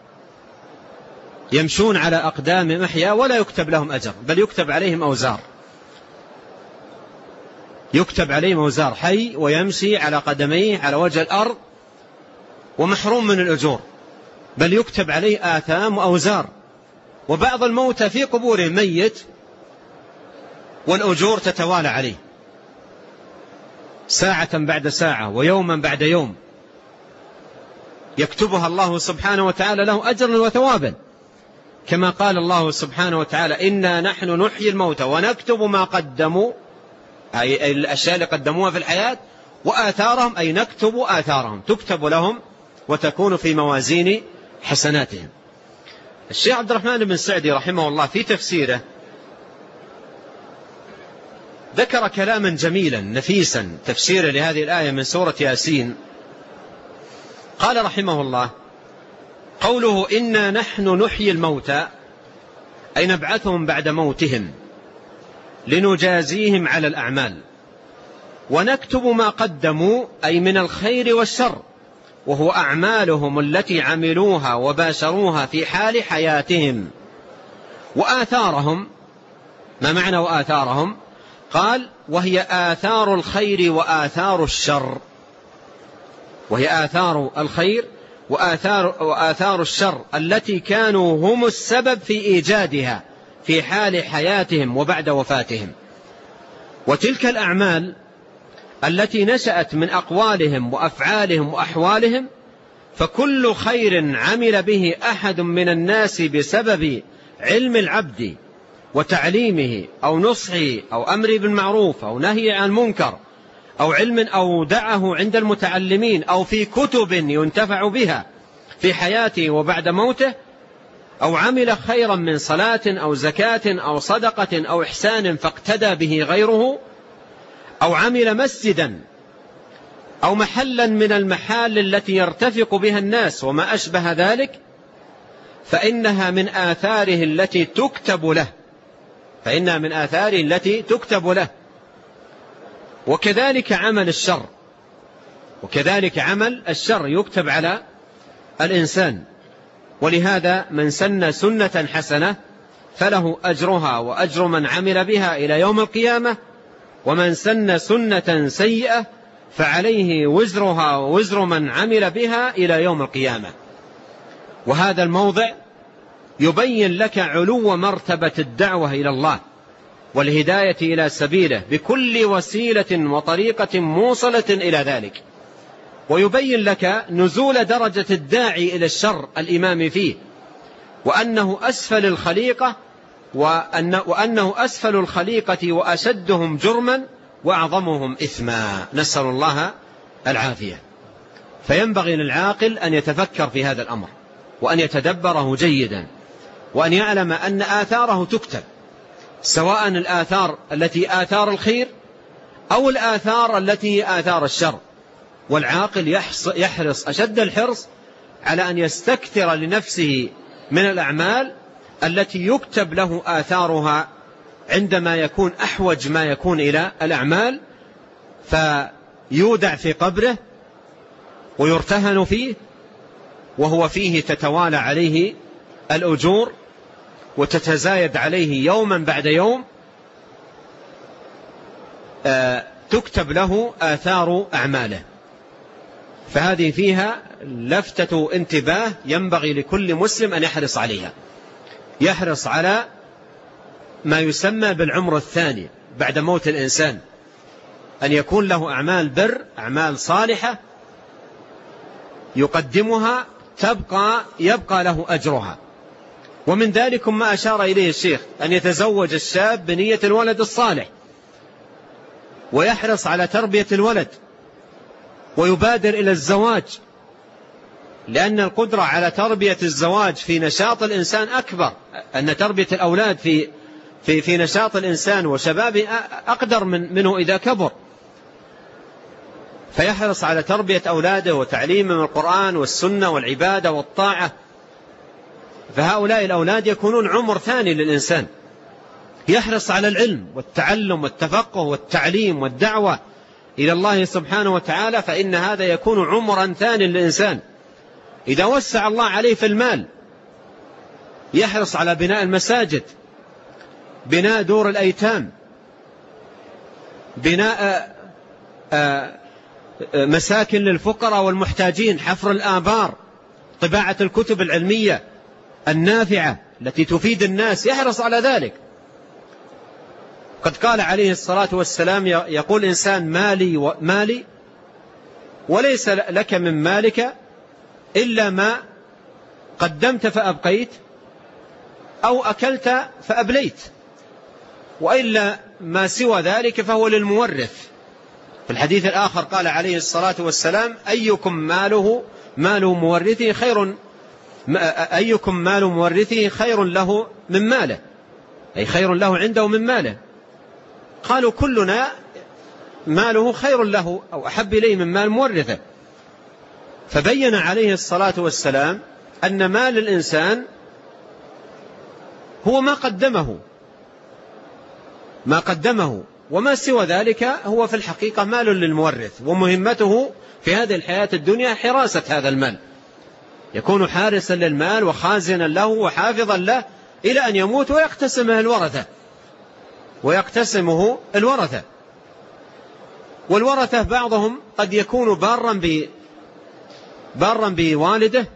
يمشون على أقدام أحياء ولا يكتب لهم أجر، بل يكتب عليهم أوزار، يكتب عليهم أوزار، حي ويمشي على قدميه على وجه الأرض ومحروم من الأجور، بل يكتب عليه آثام وأوزار. وبعض الموتى في قبورهم ميت والأجور تتوالى عليه ساعة بعد ساعة ويوما بعد يوم، يكتبها الله سبحانه وتعالى له أجرا وثوابا، كما قال الله سبحانه وتعالى إنا نحن نحيي الموتى ونكتب ما قدموا، أي الأشياء اللي قدموها في الحياة، وآثارهم، أي نكتب آثارهم، تكتب لهم وتكون في موازين حسناتهم. الشيخ عبد الرحمن بن سعدي رحمه الله في تفسيره ذكر كلاما جميلا نفيسا تفسيرا لهذه الآية من سورة ياسين. قال رحمه الله: قوله إنا نحن نحيي الموتى أي نبعثهم بعد موتهم لنجازيهم على الأعمال، ونكتب ما قدموا أي من الخير والشر، وهو أعمالهم التي عملوها وباشروها في حال حياتهم، وآثارهم. ما معنى وآثارهم؟ قال: وهي آثار الخير وآثار الشر، وهي آثار الخير وآثار, وآثار الشر التي كانوا هم السبب في إيجادها في حال حياتهم وبعد وفاتهم. وتلك الأعمال التي نشأت من أقوالهم وأفعالهم وأحوالهم، فكل خير عمل به أحد من الناس بسبب علم العبد وتعليمه أو نصحه أو أمر بالمعروف أو نهي عن المنكر أو علم أودعه عند المتعلمين أو في كتب ينتفع بها في حياته وبعد موته، أو عمل خيرا من صلاة أو زكاة أو صدقة أو إحسان فاقتدى به غيره، أو عمل مسجدا أو محلا من المحال التي يرتفق بها الناس وما أشبه ذلك، فإنها من آثاره التي تكتب له فإنها من آثاره التي تكتب له. وكذلك عمل الشر وكذلك عمل الشر يكتب على الإنسان. ولهذا من سن سنة حسنة فله أجرها وأجر من عمل بها إلى يوم القيامة، ومن سن سنة سيئة فعليه وزرها ووزر من عمل بها إلى يوم القيامة. وهذا الموضع يبين لك علو مرتبة الدعوة إلى الله والهداية إلى سبيله بكل وسيلة وطريقة موصلة إلى ذلك، ويبين لك نزول درجة الداعي إلى الشر الإمام فيه، وأنه أسفل الخليقة وأن وأنه أسفل الخليقة وأشدهم جرما وأعظمهم إثما، نسأل الله العافية. فينبغي للعاقل أن يتفكر في هذا الأمر وأن يتدبره جيدا، وأن يعلم أن آثاره تكتب، سواء الآثار التي آثار الخير أو الآثار التي آثار الشر. والعاقل يحرص أشد الحرص على أن يستكثر لنفسه من الأعمال التي يكتب له آثارها عندما يكون أحوج ما يكون إلى الأعمال، فيودع في قبره ويرتهن فيه، وهو فيه تتوالى عليه الأجور وتتزايد عليه يوما بعد يوم، تكتب له آثار أعماله. فهذه فيها لفتة انتباه ينبغي لكل مسلم أن يحرص عليها، يحرص على ما يسمى بالعمر الثاني بعد موت الإنسان، أن يكون له أعمال بر، أعمال صالحة يقدمها تبقى يبقى له أجرها. ومن ذلك ما أشار إليه الشيخ أن يتزوج الشاب بنية الولد الصالح، ويحرص على تربية الولد ويبادر إلى الزواج، لأن القدرة على تربية الزواج في نشاط الإنسان أكبر، أن تربية الأولاد في في في نشاط الإنسان وشبابه أقدر من منه إذا كبر. فيحرص على تربية أولاده وتعليمهم القرآن والسنة والعبادة والطاعة. فهؤلاء الأولاد يكونون عمر ثاني للإنسان، يحرص على العلم والتعلم والتفقه والتعليم والدعوة إلى الله سبحانه وتعالى، فإن هذا يكون عمرا ثاني للإنسان. إذا وسع الله عليه في المال يحرص على بناء المساجد، بناء دور الأيتام، بناء مساكن للفقراء والمحتاجين، حفر الآبار، طباعة الكتب العلمية النافعة التي تفيد الناس، يحرص على ذلك. قد قال عليه الصلاة والسلام يقول إنسان مالي مالي وليس لك من مالك إلا ما قدمت فأبقيت أو أكلت فأبليت، وإلا ما سوى ذلك فهو للمورث. في الحديث الآخر قال عليه الصلاة والسلام أيكم ماله مال مورثه خير أيكم مال مورثه خير له من ماله، أي خير له عنده من ماله. قالوا كلنا ماله خير له أو أحب إليه من مال مورثه. فبين عليه الصلاة والسلام أن مال الإنسان هو ما قدمه ما قدمه وما سوى ذلك هو في الحقيقة مال للمورث، ومهمته في هذه الحياة الدنيا حراسة هذا المال، يكون حارسا للمال وخازنا له وحافظا له إلى أن يموت ويقتسمه الورثة ويقتسمه الورثة والورثة بعضهم قد يكون بارا ب بارا بوالده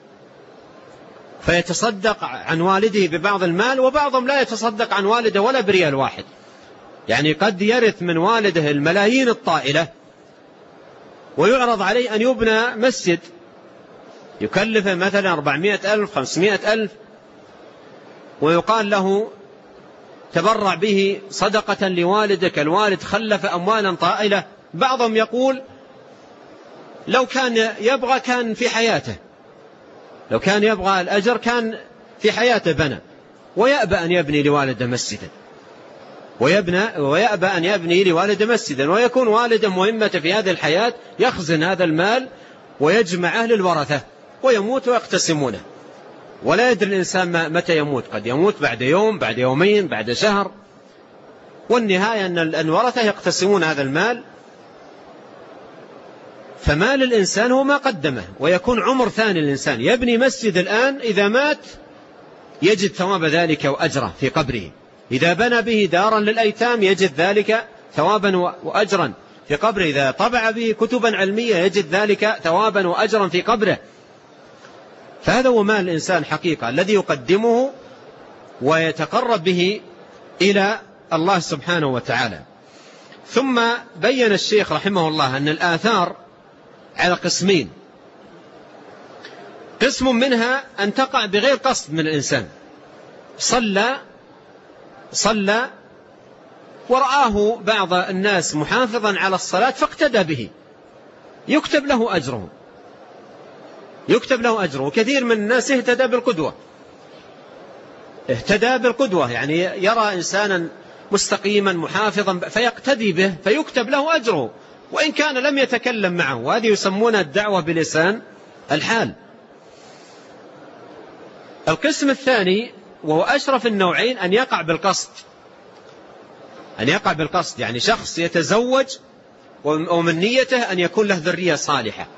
فيتصدق عن والده ببعض المال، وبعضهم لا يتصدق عن والده ولا بريال واحد. يعني قد يرث من والده الملايين الطائلة ويعرض عليه أن يبنى مسجد يكلفه مثلا أربعمائة ألف خمسمائة ألف، ويقال له تبرع به صدقة لوالدك، الوالد خلف أموالا طائلة. بعضهم يقول لو كان يبغى كان في حياته، لو كان يبغى الأجر كان في حياته بنى، ويأبى أن يبني لوالده مسجدا ويبنى ويأبى أن يبني لوالده مسجدا، ويكون والده مهمة في هذه الحياة يخزن هذا المال ويجمعه للورثة ويموت ويقتسمونه، ولا يدري الإنسان متى يموت، قد يموت بعد يوم بعد يومين بعد شهر، والنهاية أن الورثة يقتسمون هذا المال. فمال الإنسان هو ما قدمه، ويكون عمر ثاني الإنسان يبني مسجد الآن، إذا مات يجد ثواب ذلك وأجره في قبره، إذا بنى به دارا للأيتام يجد ذلك ثوابا وأجرا في قبره، إذا طبع به كتبا علمية يجد ذلك ثوابا وأجرا في قبره. فهذا هو مال الإنسان حقيقة الذي يقدمه ويتقرب به إلى الله سبحانه وتعالى. ثم بين الشيخ رحمه الله أن الآثار على قسمين، قسم منها أن تقع بغير قصد من الإنسان، صلى صلى ورآه بعض الناس محافظا على الصلاة فاقتدى به، يكتب له أجره يكتب له أجره. كثير من الناس اهتدى بالقدوة اهتدى بالقدوة يعني يرى إنسانا مستقيما محافظا فيقتدي به فيكتب له أجره وإن كان لم يتكلم معه، وهذه يسمونها الدعوة بلسان الحال. القسم الثاني وهو أشرف النوعين أن يقع بالقصد أن يقع بالقصد يعني شخص يتزوج ومن نيته أن يكون له ذرية صالحة،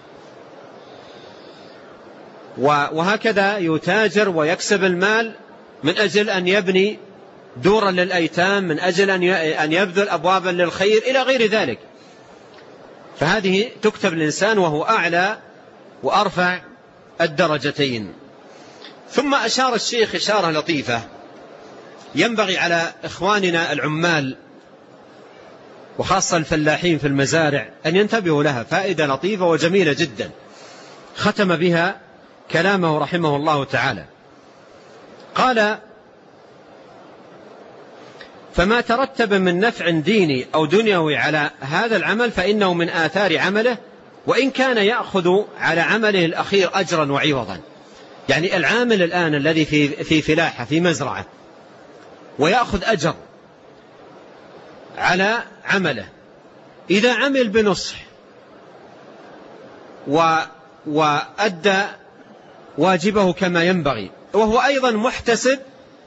وهكذا يتاجر ويكسب المال من أجل أن يبني دورا للأيتام، من أجل أن يبذل أبوابا للخير إلى غير ذلك. فهذه تكتب الإنسان وهو أعلى وأرفع الدرجتين. ثم أشار الشيخ إشارة لطيفة ينبغي على إخواننا العمال وخاصة الفلاحين في المزارع أن ينتبهوا لها، فائدة لطيفة وجميلة جدا ختم بها كلامه رحمه الله تعالى. قال: فما ترتب من نفع ديني أو دنيوي على هذا العمل فإنه من آثار عمله، وإن كان يأخذ على عمله الأخير أجرا وعوضا. يعني العامل الآن الذي في في فلاحة في مزرعة ويأخذ أجر على عمله، إذا عمل بنصح وأدى واجبه كما ينبغي وهو أيضا محتسب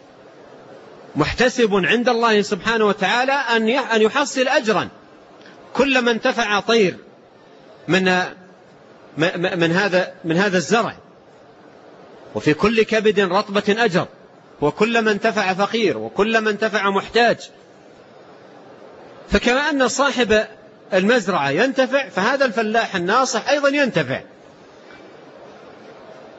محتسب عند الله سبحانه وتعالى أن يحصل أجرا. كلما انتفع طير من من هذا من هذا الزرع، وفي كل كبد رطبة أجر، وكلما انتفع فقير وكلما انتفع محتاج. فكما أن صاحب المزرعة ينتفع، فهذا الفلاح الناصح أيضا ينتفع.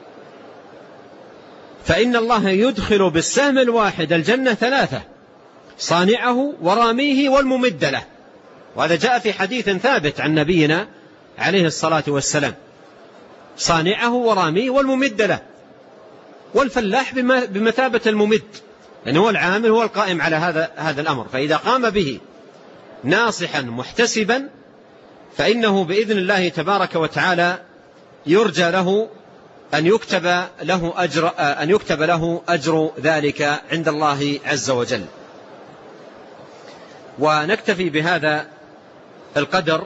فإن الله يدخل بالسهم الواحد الجنة ثلاثة، صانعه وراميه والممد له. وهذا جاء في حديث ثابت عن نبينا عليه الصلاة والسلام، صانعه وراميه والممد له. والفلاح بمثابة الممد، يعني هو العامل، هو القائم على هذا هذا الأمر. فإذا قام به ناصحا محتسبا فإنه بإذن الله تبارك وتعالى يرجى له أن يكتب له أجر أن يكتب له أجر ذلك عند الله عز وجل. ونكتفي بهذا القدر.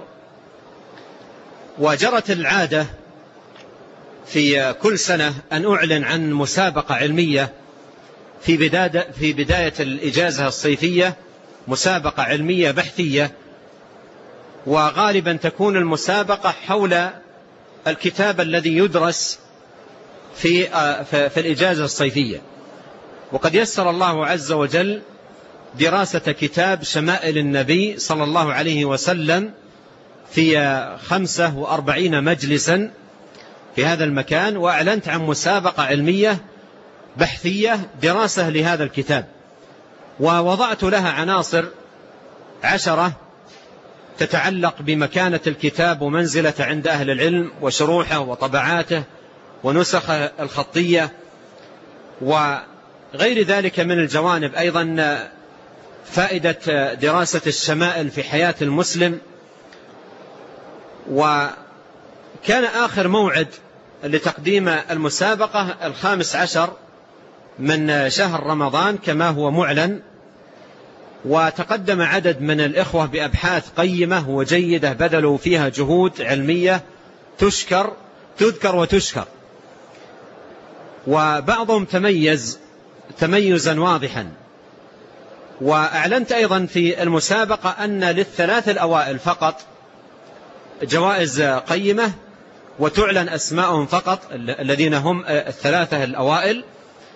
وجرت العادة في كل سنة أن أعلن عن مسابقة علمية في بداية في بداية الإجازة الصيفية، مسابقة علمية بحثية، وغالبا تكون المسابقة حول الكتاب الذي يدرس في في الإجازة الصيفية. وقد يسر الله عز وجل دراسة كتاب شمائل النبي صلى الله عليه وسلم في خمسة وأربعين مجلسا في هذا المكان، وأعلنت عن مسابقة علمية بحثية دراسة لهذا الكتاب، ووضعت لها عناصر عشرة تتعلق بمكانة الكتاب ومنزلة عند أهل العلم وشروحه وطبعاته ونسخ الخطية وغير ذلك من الجوانب. أيضا فائدة دراسة الشمائل في حياة المسلم. وكان آخر موعد لتقديم المسابقة الخامس عشر من شهر رمضان كما هو معلن. وتقدم عدد من الإخوة بأبحاث قيمة وجيدة بذلوا فيها جهود علمية تشكر تذكر وتشكر، وبعضهم تميز تميزا واضحا. وأعلنت أيضا في المسابقة أن للثلاث الأوائل فقط جوائز قيمة، وتعلن أسماءهم فقط الذين هم الثلاثة الأوائل.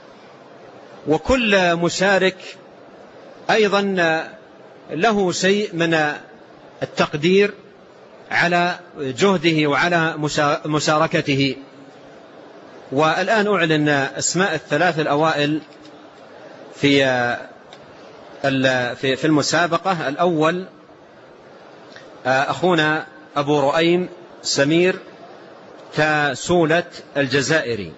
وكل مشارك أيضا له شيء من التقدير على جهده وعلى مشاركته. والآن أعلن أسماء الثلاث الأوائل في في المسابقة. الأول أخونا أبو رؤيم سمير تاسولة الجزائري،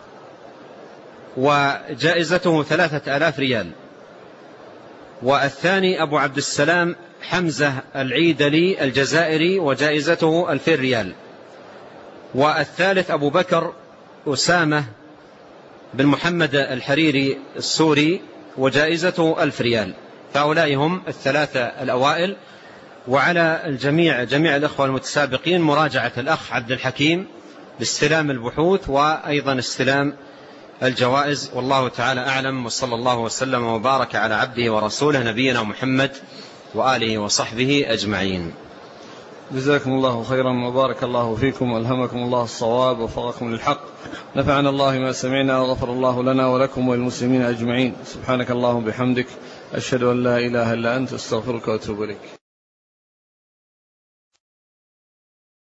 وجائزته ثلاثة آلاف ريال. والثاني أبو عبد السلام حمزة العيدلي الجزائري، وجائزته ألفين ريال. والثالث أبو بكر أسامة بن محمد الحريري السوري، وجائزته ألف ريال. فهؤلاء هم الثلاثة الأوائل. وعلى الجميع جميع الأخوة المتسابقين مراجعة الأخ عبد الحكيم لاستلام البحوث وأيضا استلام الجوائز. والله تعالى أعلم، وصلى الله وسلم وبارك على عبده ورسوله نبينا محمد وآله وصحبه أجمعين. جزاكم الله خيرا وبارك الله فيكم وألهمكم الله الصواب ووفقكم للحق. نفعنا الله ما سمعنا وغفر الله لنا ولكم وللمسلمين أجمعين. سبحانك اللهم وبحمدك، أشهد أن لا إله إلا أنت، أستغفرك وأتوب إليك.